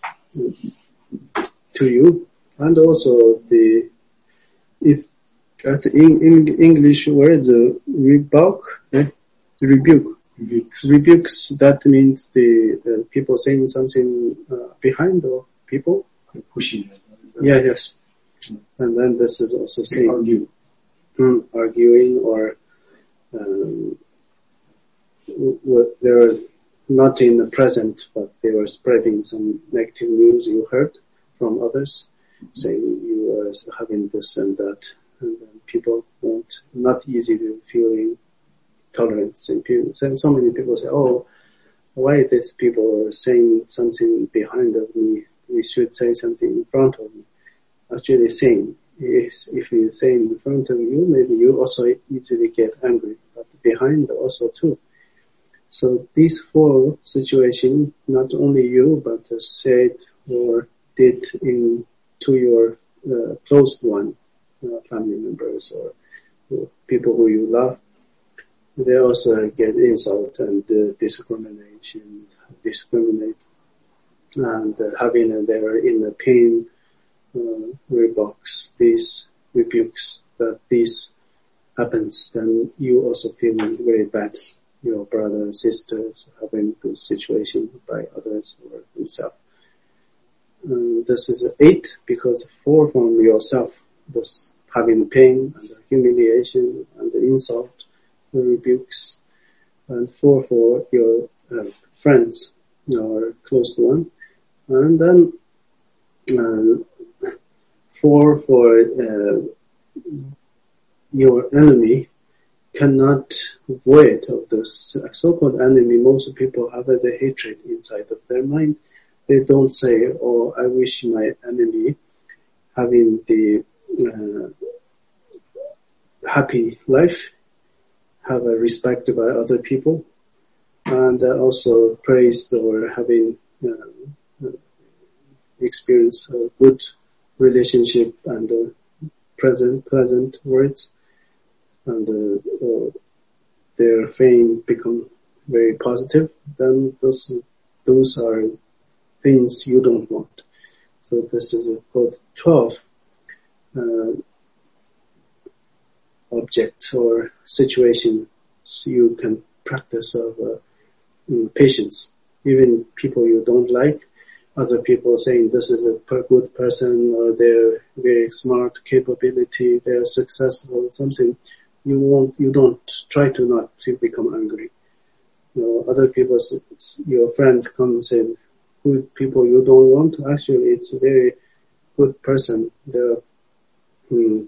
uh, to you. And also the it's at the in, in English word uh, rebuke, eh? rebuke, rebukes. rebukes. That means the, the people saying something uh, behind the people, pushing it. Yeah, yes. And then this is also saying argue, mm, arguing or um, what they're not in the present, but they were spreading some negative news you heard from others, saying you are having this and that, and then people won't not easily feeling tolerance. And people, so, so many people say, "Oh, why these people are saying something behind of me? We should say something in front of me." Actually saying is if you say in front of you, maybe you also easily get angry, but behind also too. So these four situations, not only you, but uh, said or did in to your uh, close one, uh, family members or, or people who you love, they also get insult and uh, discrimination, discriminate, and uh, having uh, they are in the pain. Uh, rebukes, these rebukes, that this happens, then you also feel very bad. Your brother and sisters having good situation by others or himself. Um, this is eight because four from yourself, this having pain and the humiliation and the insult, the rebukes, and four for your uh, friends or close one, and then uh, Four for uh, your enemy cannot avoid of this so-called enemy. Most people have the hatred inside of their mind. They don't say, "Oh, I wish my enemy having the uh, happy life, have a respect by other people, and uh, also praised or having uh, experience a good relationship and uh, present pleasant words, and uh, uh, their fame become very positive, then those those are things you don't want. So this is called twelve uh, objects or situations you can practice of uh, patience. Even people you don't like, other people saying this is a good person or they're very smart, capability, they're successful, something, you won't, you don't try to not to become angry. You know, other people, your friends come and say, good people you don't want, actually it's a very good person. They're hmm,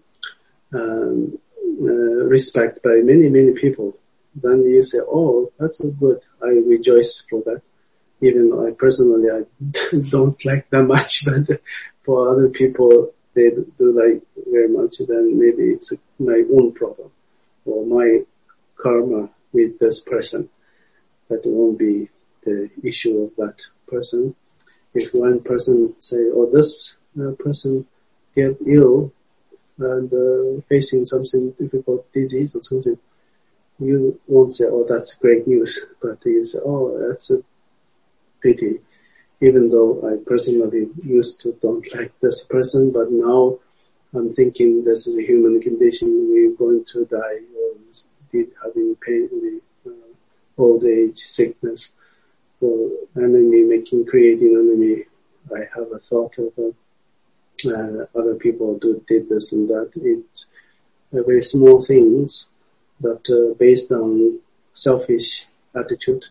um, uh, respected by many, many people. Then you say, oh, that's so good. I rejoice for that. Even though I personally, I don't like that much, but for other people, they do like very much, then maybe it's my own problem or my karma with this person. That won't be the issue of that person. If one person say, oh, this uh, person get ill and uh, facing something difficult disease or something, you won't say, oh, that's great news, but you say, oh, that's a pity. Even though I personally used to don't like this person, but now I'm thinking this is a human condition, we're going to die or having pain, uh, old age, sickness, or enemy, making, creating enemy. I have a thought of uh, uh, other people do, did this and that. It's uh, very small things, but uh, based on selfish attitude,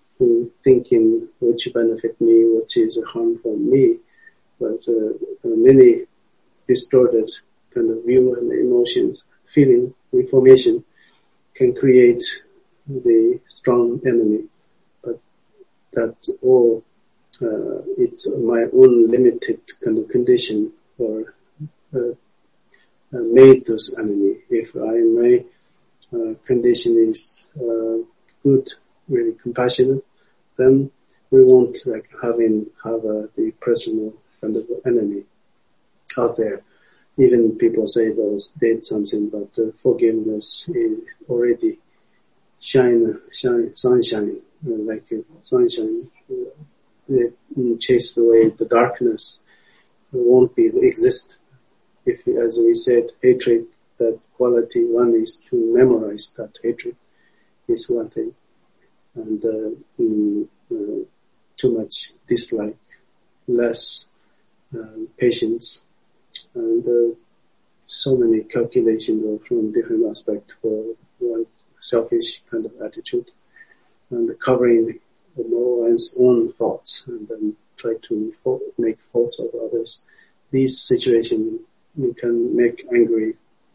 thinking which benefit me, which is a harm for me, but uh, many distorted kind of view and emotions, feeling, information can create the strong enemy. But that all, uh, it's my own limited kind of condition or uh, uh, made this enemy. If I, my uh, condition is uh, good, really compassionate, then we won't like having have a, the personal kind of enemy out there. Even people say those did something, but uh, forgiveness is already shine, shine, sunshine, uh, like uh, sunshine. Uh, it chase away the darkness. It won't be exist. If, as we said, hatred, that quality one is to memorize that hatred is one thing. And uh, mm, uh, too much dislike, less uh, patience, and uh, so many calculations from different aspects for one's selfish kind of attitude, and covering no one's own faults, and then try to fault, make faults of others. These situations you can make angry,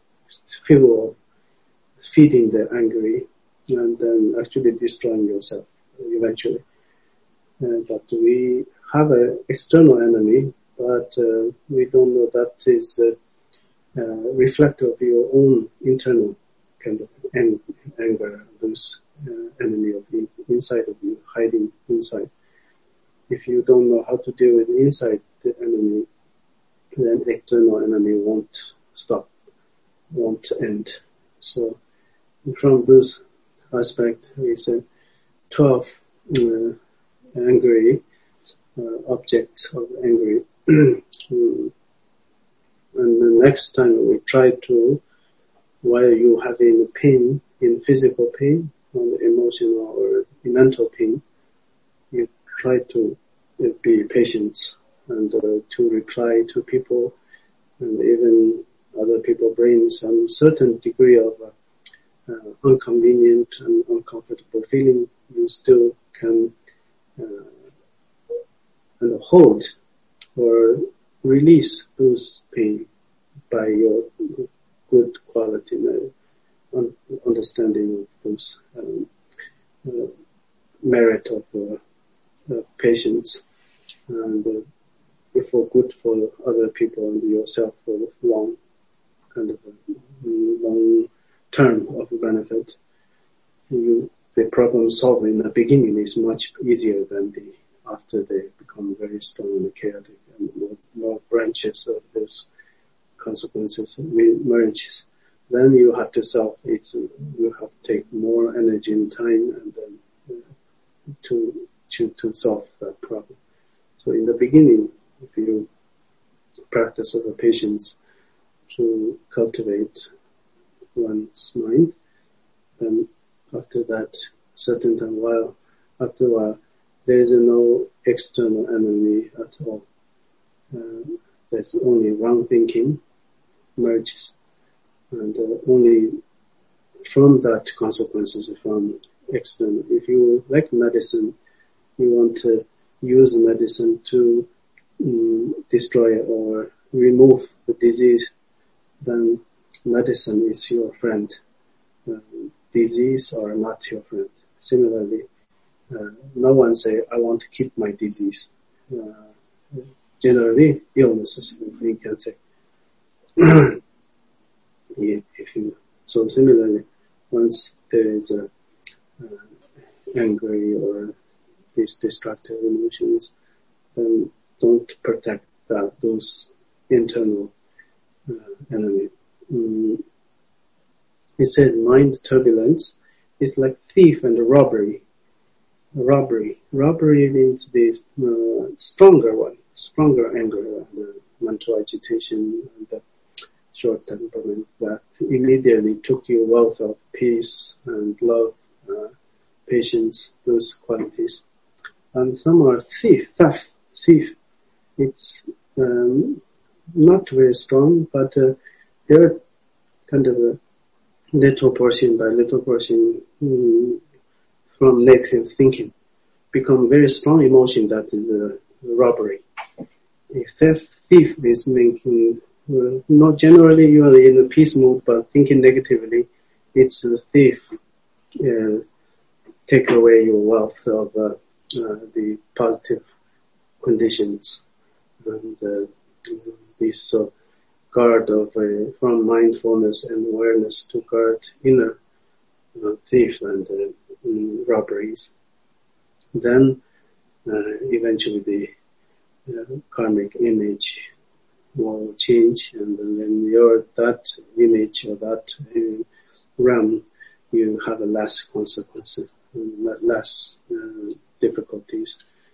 fuel of feeding the angry, and then actually destroying yourself eventually. Uh, but we have an external enemy, but uh, we don't know that is uh, uh, reflective of your own internal kind of ang- anger, those uh, enemy of the inside of you, hiding inside. If you don't know how to deal with inside the enemy, then external enemy won't stop, won't end. So from this aspect, we said twelve uh, angry uh, objects of angry. And the next time we try to, while you having pain, in physical pain, or emotional or mental pain, you try to uh, be patient and uh, to reply to people, and even other people bring some certain degree of uh, Uh, inconvenient and uncomfortable feeling, you still can uh, and hold or release those pain by your good quality uh, understanding of those um, uh, merit of uh, uh, patience, and uh, for good for other people and yourself for long, kind of a long term of benefit. You, the problem solved in the beginning is much easier than the after they become very strong and chaotic and more, more branches of those consequences emerges. Then you have to solve it. You have to take more energy and time and then uh, to, to to solve that problem. So in the beginning, if you practice with the patience to cultivate one's mind, then after that, certain time while after a while, there is no external enemy at all. Uh, there's only one thinking merges. And uh, only from that consequences from external. If you like medicine, you want to use medicine to um, destroy or remove the disease, then medicine is your friend. Uh, disease are not your friend. Similarly, uh, no one say, I want to keep my disease. Uh, generally, illnesses, we can say. If you, so similarly, once there is a uh, angry or these destructive emotions, then don't protect that, those internal uh, enemy. Mm. He said mind turbulence is like thief and robbery. Robbery. Robbery means the uh, stronger one, stronger anger, and uh, mental agitation, and the short temperament that immediately took your wealth of peace and love, uh, patience, those qualities. And some are thief, theft, thief. It's um, not very strong, but uh, they're kind of a little portion by little portion um, from negative thinking become very strong emotion that is uh, robbery. A theft, thief is making Uh, not generally you are in a peace mood, but thinking negatively, it's a thief. Uh, take away your wealth of uh, uh, the positive conditions, and uh, this uh, guard of uh, from mindfulness and awareness to guard inner uh, thief and uh, robberies. Then uh, eventually the uh, karmic image will change, and then your that image or that uh, realm, you have a less consequences, less uh, difficulties,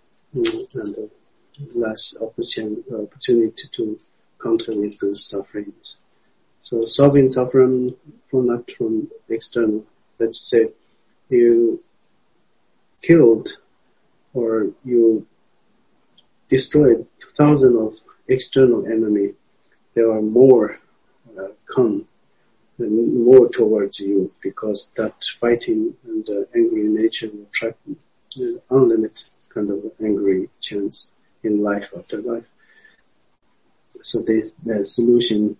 and uh, less opportunity, opportunity to counter with those sufferings. So solving suffering from not from external. Let's say you killed or you destroyed thousands of external enemy, there are more uh, come and more towards you, because that fighting and uh, angry nature will attract uh, unlimited kind of angry chance in life after life. So the, the solution,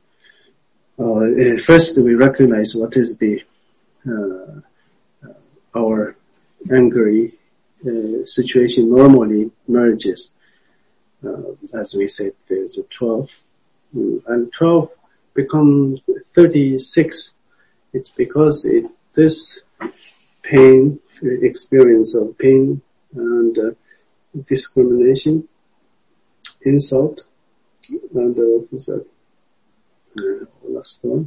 uh, first we recognize what is the uh, uh, our angry uh, situation normally merges. Uh, as we said, there's a twelve, and twelve become thirty-six. It's because it, this pain, experience of pain and uh, discrimination, insult, and uh, what was that? Uh, last one.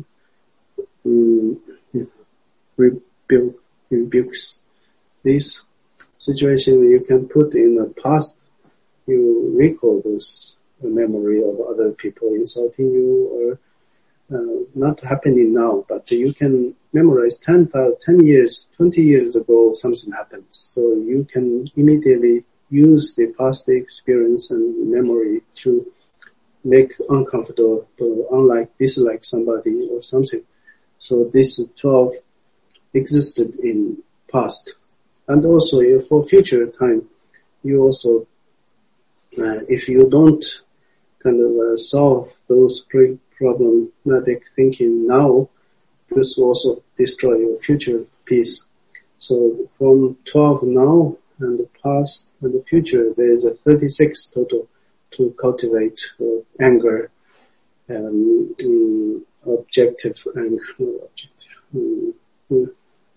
Mm, yeah. Rebuke, rebukes. This situation you can put in the past. You recall this memory of other people insulting you, or uh, not happening now, but you can memorize ten, ten years, twenty years ago something happened. So you can immediately use the past experience and memory to make uncomfortable, unlike, dislike somebody or something. So this twelve existed in past. And also for future time, you also Uh, if you don't kind of uh, solve those great problematic thinking now, this will also destroy your future peace. So from twelve now and the past and the future, there is a thirty-six total. to cultivate uh, anger, um, um, objective anger, objective, um, um,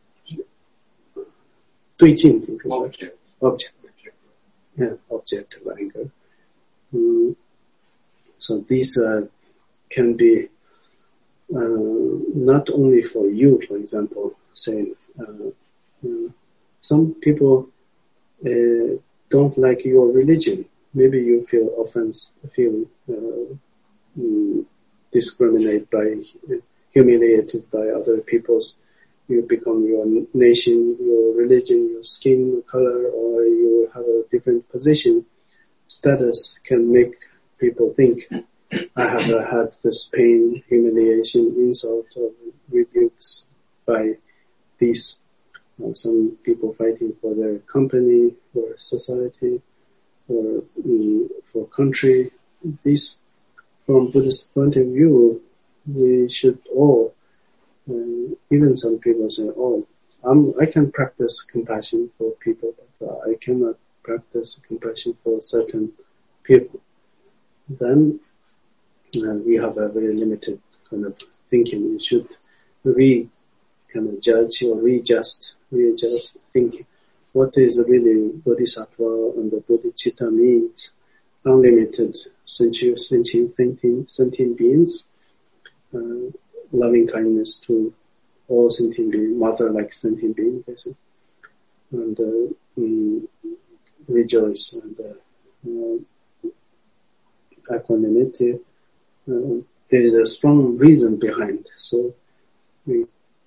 对境, object, object, yeah, objective anger. Um, so these uh, can be uh, not only for you, for example, say, uh, uh, some people uh, don't like your religion. Maybe you feel offense, feel uh, um, discriminated by, humiliated by other people's. You become your nation, your religion, your skin color, or you have a different position. Status can make people think, I have uh, had this pain, humiliation, insult, or rebukes by these. Uh, some people fighting for their company, or society, or um, for country. This, from Buddhist point of view, we should all, uh, even some people say, oh, I'm, I can practice compassion for people, but uh, I cannot practice compassion for certain people. Then uh, we have a very limited kind of thinking. We should re kind of judge or readjust, readjust thinking. What is really Bodhisattva and the Bodhicitta means? Unlimited sentient, sentient thinking, sentient beings, uh, loving kindness to all sentient beings, mother-like sentient beings, basically, and uh, um, rejoice and uh, uh, equanimity. Uh, there is a strong reason behind, so we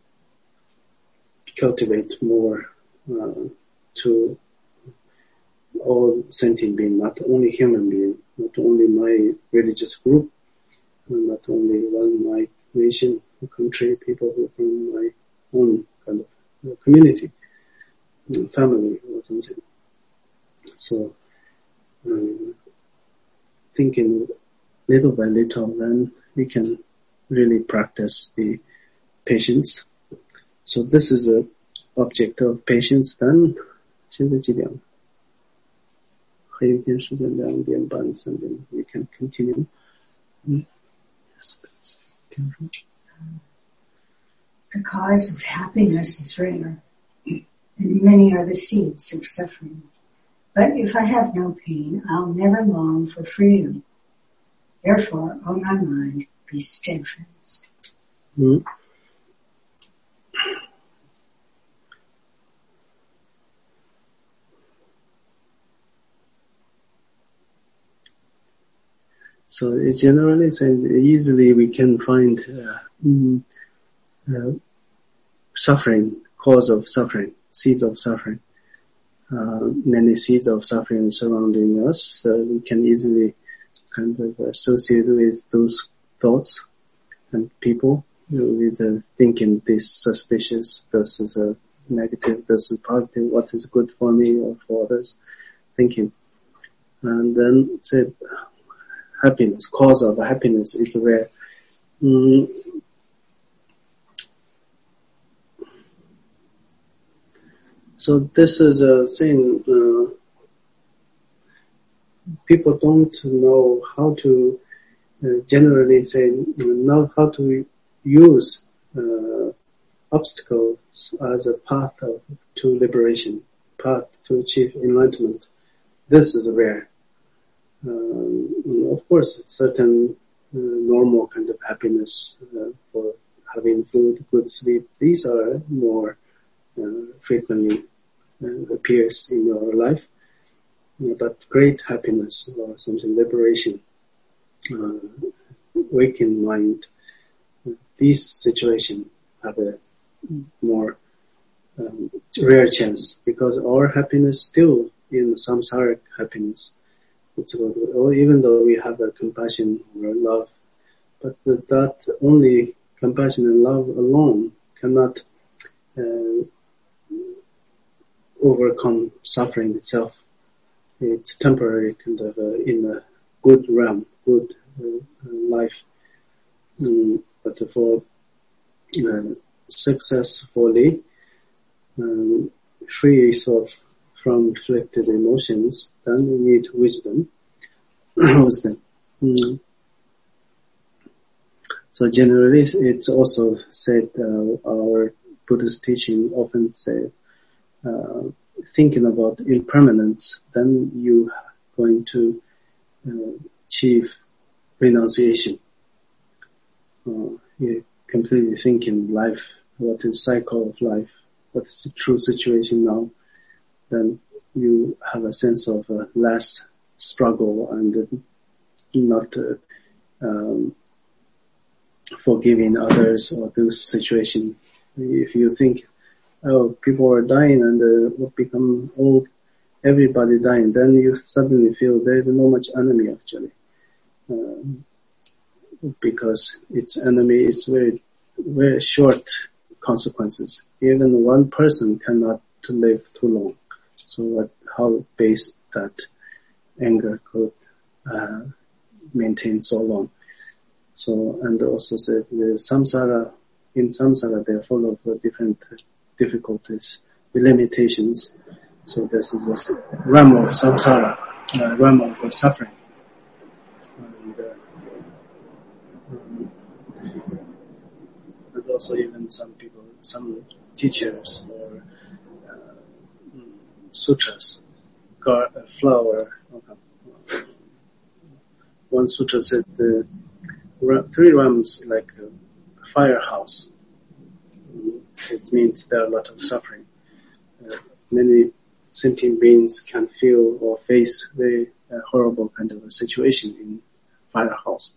cultivate more uh, to all sentient beings, not only human beings, not only my religious group, not only one my nation, country, people within my own kind of community, family, or something. So, um, thinking little by little, then we can really practice the patience. So this is a object of patience. Then, 现在几点了？还有一点时间，两点半、三点 we can continue. Mm. Yes, the cause of happiness is rare, and many are the seeds of suffering. But if I have no pain, I'll never long for freedom. Therefore, O my mind, be steadfast. Mm. So generally, so easily we can find uh, mm, uh, suffering, cause of suffering, seeds of suffering. Uh, many seeds of suffering surrounding us, so we can easily kind of associate with those thoughts and people, you know, with uh, thinking this suspicious, this is a negative, this is positive, what is good for me or for others, thinking. And then say, happiness, cause of happiness is where mm, so this is a thing, uh, people don't know how to uh, generally say, know how to use uh, obstacles as a path of, to liberation, path to achieve enlightenment. This is rare. Um, of course, certain uh, normal kind of happiness uh, for having food, good sleep, these are more uh, frequently uh, appears in your life. Yeah, but great happiness or something, liberation, uh, waking mind, these situations have a more um, rare chance because our happiness still in samsaric happiness. It's about, or even though we have a compassion or love, but that only compassion and love alone cannot uh, overcome suffering itself. It's temporary, kind of uh, in a good realm, good uh, life. Um, but for uh, successfully um, free yourself from inflicted emotions, then we need wisdom. wisdom. Mm. So generally, it's also said, uh, our Buddhist teaching often say, uh, thinking about impermanence, then you are going to uh, achieve renunciation. Uh, you completely thinking life, what is cycle of life, what is the true situation now, then you have a sense of uh, less struggle and uh, not uh, um, forgiving others or those situations. If you think, oh, people are dying and uh, will become old, everybody dying, then you suddenly feel there is no much enemy actually. Um, because its enemy is very, very short consequences. Even one person cannot live too long. So what, how base that anger could uh, maintain so long? So, and also said the samsara, in samsara they are full of different difficulties, limitations. So this is just realm of samsara, uh, realm of suffering. And, uh, um, and also even some people, some teachers or uh, sutras, gar, uh, flower. Okay. One sutra said the three realms like a firehouse. It means there are a lot of suffering. Uh, many sentient beings can feel or face very uh, horrible kind of a situation in firehouse.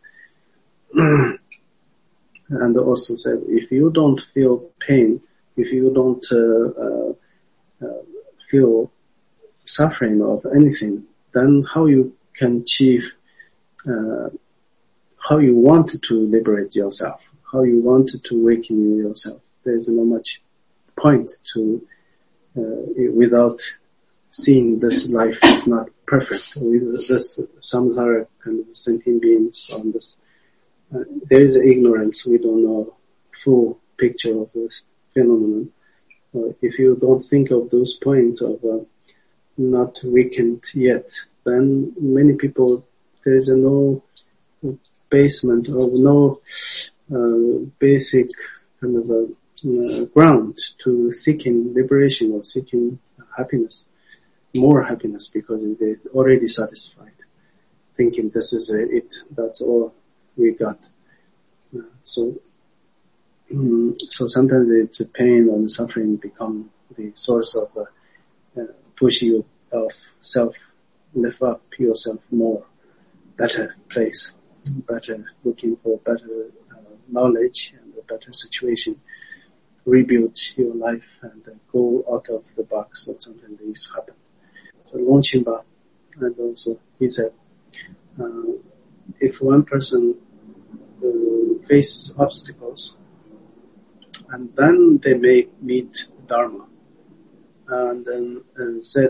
And also said, if you don't feel pain, if you don't uh, uh, uh, feel suffering of anything, then how you can achieve, uh, how you want to liberate yourself, how you want to awaken yourself. There is not much point to, uh, without seeing this life is not perfect. With this samsara kind of sentient beings on this, uh, there is ignorance. We don't know full picture of this phenomenon. Uh, if you don't think of those points of uh, not weakened yet, then many people, there is a no basement or no uh, basic kind of a uh, ground to seeking liberation or seeking happiness, more happiness, because they're already satisfied, thinking this is it, that's all we got. Uh, so, um, so sometimes it's a pain and suffering become the source of uh, uh, push you of self, lift up yourself more, better place, better looking for better uh, knowledge and a better situation, rebuild your life and uh, go out of the box, or something these happen. So Longqingpa, and also he said, uh, if one person uh, faces obstacles, and then they may meet Dharma, and then uh, said,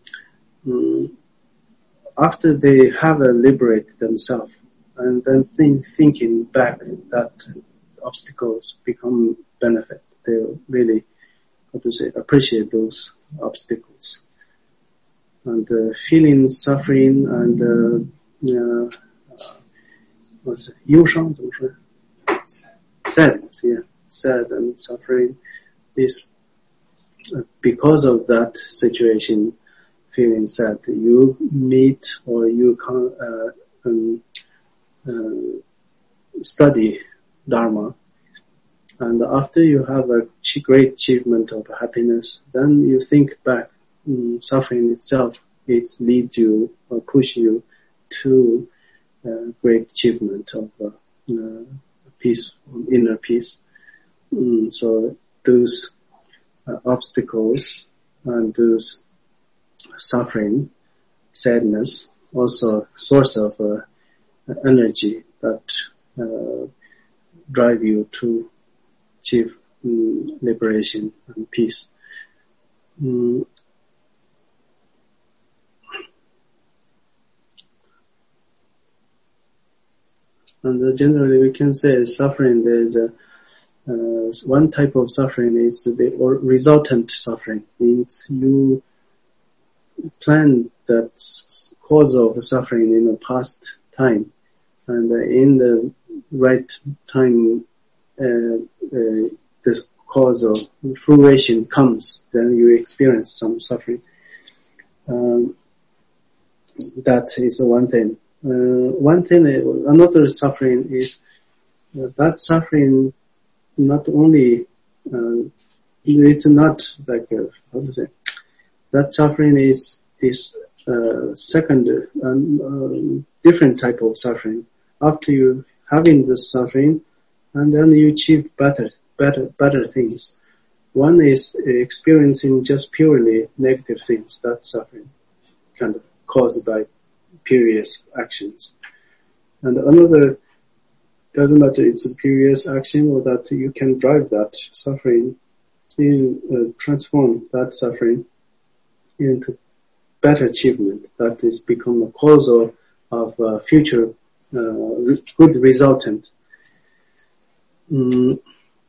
um, after they have uh, liberated themselves, and then think, thinking back that obstacles become benefit, they really, how to say, appreciate those obstacles. And uh, feeling suffering and uh, uh, what's it? 忧伤怎么说? Sadness, yeah, sad and suffering is uh, because of that situation. Feeling sad, you meet or you can uh, um, uh, study Dharma, and after you have a great achievement of happiness, then you think back. Um, suffering itself, it leads you or push you to uh, great achievement of uh, uh, peace, inner peace. Um, so those uh, obstacles and those suffering, sadness, also source of uh, energy that uh, drive you to achieve um, liberation and peace. Um, And uh, generally we can say suffering, there is a, uh, one type of suffering is the or resultant suffering, means you plan that cause of suffering in the past time, and uh, in the right time, uh, uh, this cause of fruition comes, then you experience some suffering. Um, that is one thing. Uh, one thing, another suffering is uh, that suffering not only, uh, it's not like, a, how to say, that suffering is this uh, second, um, um, different type of suffering. After you having this suffering, and then you achieve better, better, better things. One is experiencing just purely negative things. That's suffering, kind of caused by previous actions. And another, doesn't matter it's a previous action or that you can drive that suffering in, uh, transform that suffering into better achievement that is become a cause of, of uh, future uh, re- good resultant. Mm.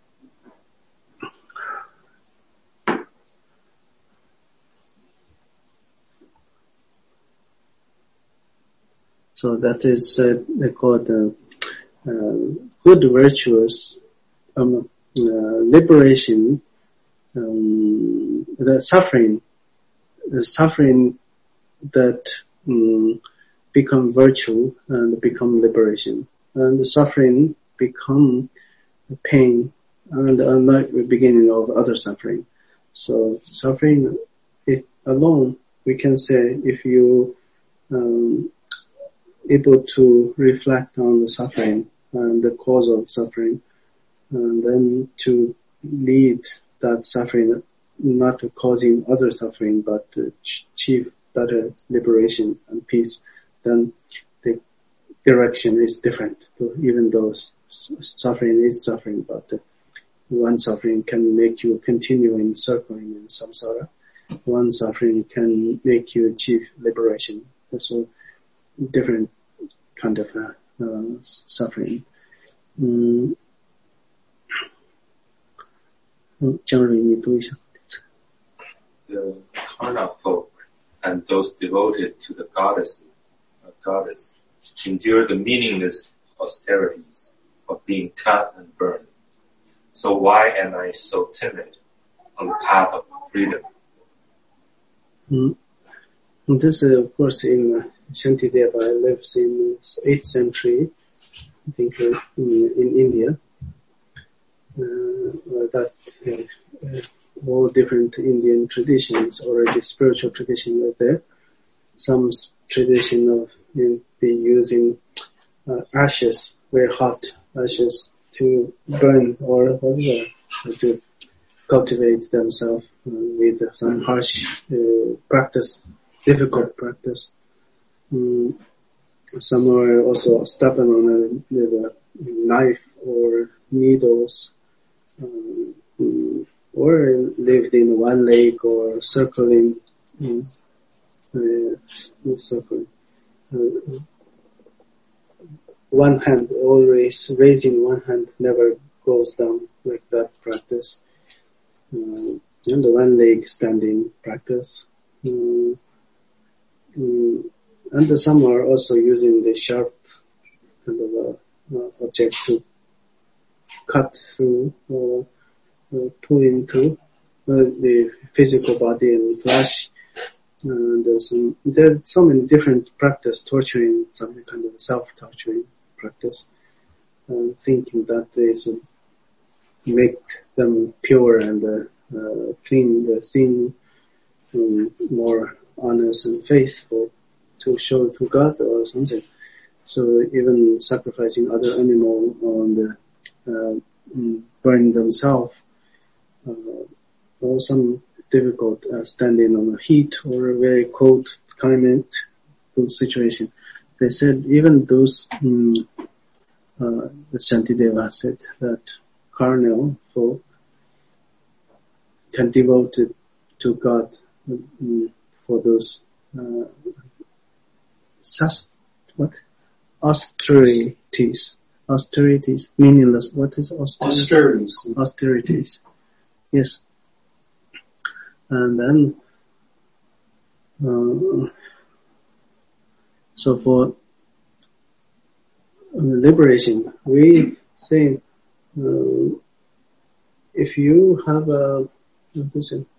So that is uh, they call it uh, uh, good virtuous um, uh, liberation. Um, the suffering, the suffering that um, become virtue and become liberation, and the suffering become pain and unlike the beginning of other suffering. So suffering is alone, we can say, if you um, able to reflect on the suffering and the cause of suffering, and then to lead that suffering, not causing other suffering, but to achieve better liberation and peace, then the direction is different. Even though suffering is suffering, but one suffering can make you continue in circling in samsara. One suffering can make you achieve liberation. So different kind of uh, uh, suffering. Mm. The Karna folk and those devoted to the goddess, uh, goddess endure the meaningless austerities of being cut and burned. So why am I so timid on the path of freedom? Mm. This is, of course, in uh, Shantideva lives in the eighth century, I think, uh, in, in India. Uh, that uh, uh, all different Indian traditions, already spiritual tradition are there. Some tradition of you know, be using uh, ashes, very hot ashes, to burn or what is it, to cultivate themselves uh, with some harsh uh, practice, difficult practice. Um, some are also stubborn on a, with a knife or needles. Um, or lived in one lake or circling, um, uh, circling. Uh, one hand, always raising one hand, never goes down like that practice. Uh, and the one leg standing practice. Um, um, and some are also using the sharp kind of a, uh, object to cut through or uh, pull into uh, the physical body and flesh. And there's some, there are so many different practice, torturing, some kind of self-torturing practice, uh, thinking that is uh, make them pure and uh, uh, clean the thing, um, more honest and faithful to show to God or something. So even sacrificing other animal on the uh, burn themselves, uh, or some difficult uh, standing on the heat or a very cold climate, cold situation. They said even those, um, uh, the Shantideva said that carnal folk can devote it to God um, for those uh, sus- what austerities. Austerities, meaningless. What is austerity? Austerities. Austerities. Yes. And then Uh, so for liberation, we say, uh, if you have a, what is it?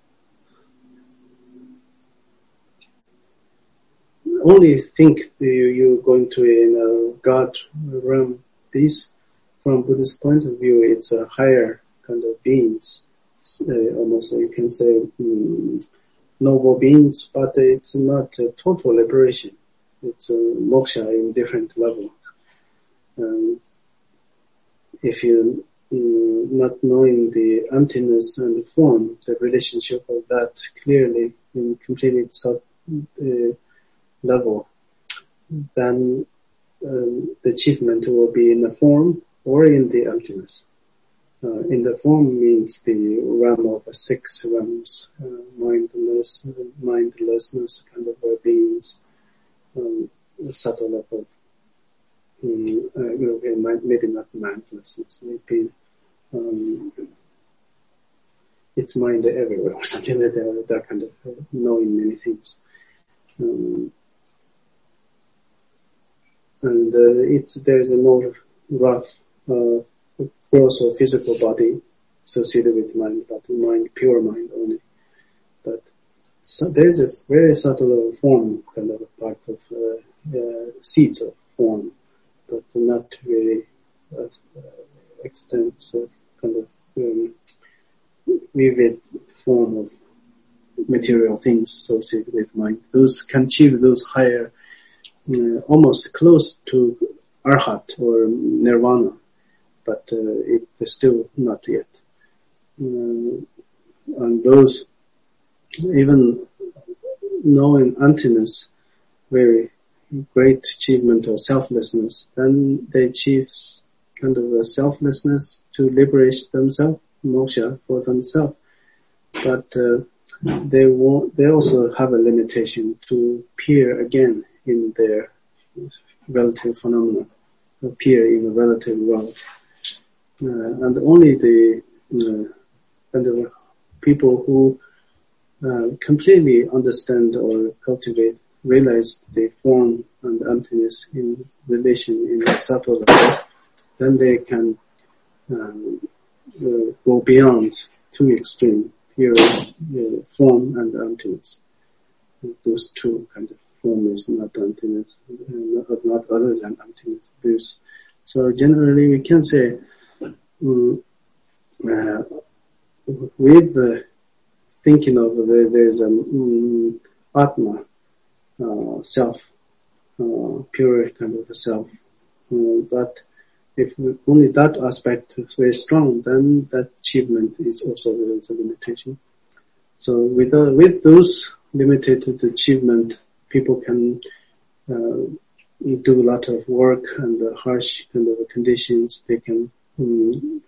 Only think you're going to in a God realm. This, from Buddhist point of view, it's a higher kind of beings. Uh, almost you can say um, noble beings, but it's not a total liberation. It's a moksha in different level. Um, if you um, not knowing the emptiness and the form, the relationship of that clearly in completely sub, uh, level, then um, the achievement will be in the form or in the emptiness. Uh, in the form means the realm of six realms, uh, mindless, mindlessness kind of uh, beings, um, subtle level. Um, uh, you know, maybe not mindlessness, maybe um, it's mind everywhere or something like that, that kind of uh, knowing many things. Um, and uh, it's there's a more rough uh, gross or physical body associated with mind, but mind, pure mind only. But so there's this very subtle form, kind of a part of uh, uh, seeds of form, but not really uh, uh, extensive kind of um, vivid form of material things associated with mind. Those can achieve those higher, uh, almost close to arhat or nirvana, but uh, it is still not yet. Uh, and those, even knowing emptiness, very great achievement of selflessness, then they achieve kind of a selflessness to liberate themselves, moksha for themselves. But uh, they won't, they also have a limitation to appear again in their relative phenomena, appear in the relative world. Uh, and only the uh, and the people who uh, completely understand or cultivate, realize the form and emptiness in relation in a subtle level, then they can um, uh, go beyond two extreme, pure uh, form and emptiness. Those two kind of form is not emptiness, uh, not, not other than emptiness. There's, so generally we can say, um, uh, with the thinking of the, there's a um, Atma, uh, self, uh, pure kind of a self. Uh, but if only that aspect is very strong, then that achievement is also there is a limitation. So with uh, with those limited achievement, people can uh, do a lot of work and uh, harsh kind of conditions. They can um,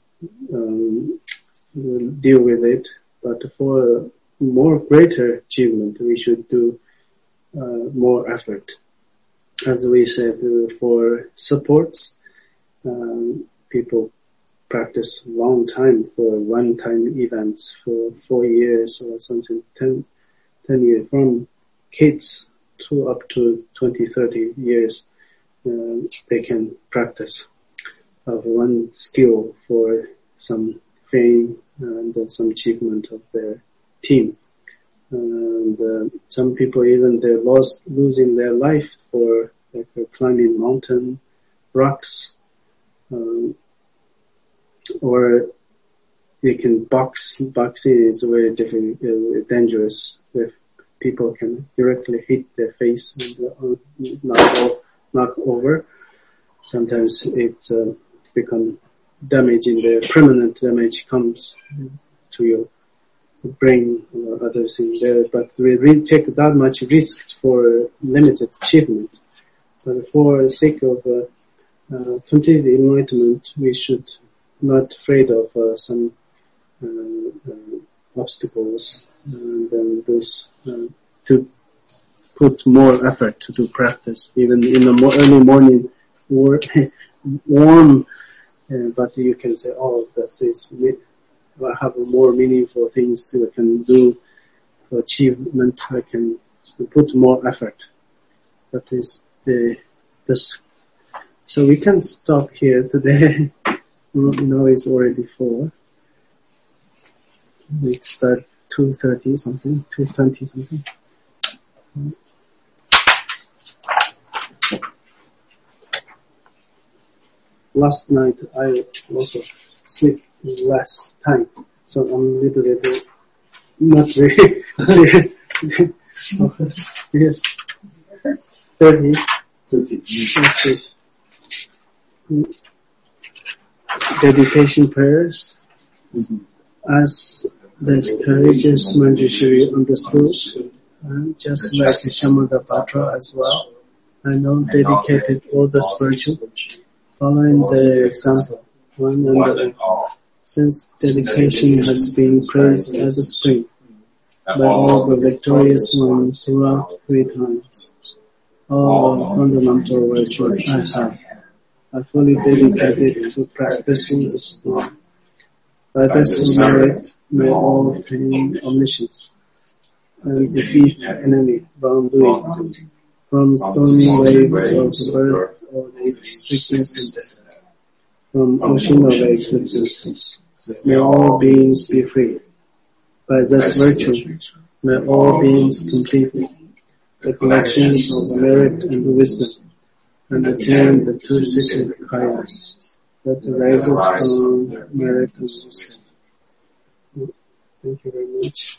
um, deal with it. But for more greater achievement, we should do uh, more effort. As we said, uh, for supports, um, people practice long time for one-time events for four years or something, ten, ten years, from kids to up to twenty, thirty years, uh, they can practice of one skill for some fame and uh, some achievement of their team. And uh, some people even they lost losing their life for like uh, climbing mountain, rocks, um, or you can box. Boxing is very different, uh, dangerous. If people can directly hit their face and uh, knock, off, knock over. Sometimes it's uh, become damage in the permanent damage comes to your brain or other things there. But we really take that much risk for limited achievement. But for the sake of uh, uh, complete enlightenment, we should not afraid of uh, some uh, uh, obstacles, and then those uh, to put more effort to do practice, even in the mo- early morning, or warm. Uh, but you can say, oh, that is, I have more meaningful things you can do achievement, I can put more effort. That is the this. So we can stop here today. Now it's already four. We start two thirty something, two twenty something. Last night I also sleep less time, so I'm a little bit not really clear. Yes, thirty. Thirty. Yes, dedication prayers. Mm-hmm. As the courageous Manjushri understood, and just like Shamadapatra as well, I now dedicated all this virtue, following the example, one and all. Since dedication has been praised as a spring by all the victorious ones throughout three times, all the fundamental virtues I have, I fully dedicated to practicing this law. By this merit, may all obtain omniscience and defeat the enemy wrongdoing from stormy waves of birth, old age, sickness, and death. From ocean of existence, may all beings be free. By this virtue, may all beings complete the collections of merit and wisdom, and attain the two secret kayas that arises from merit and wisdom. Thank you very much.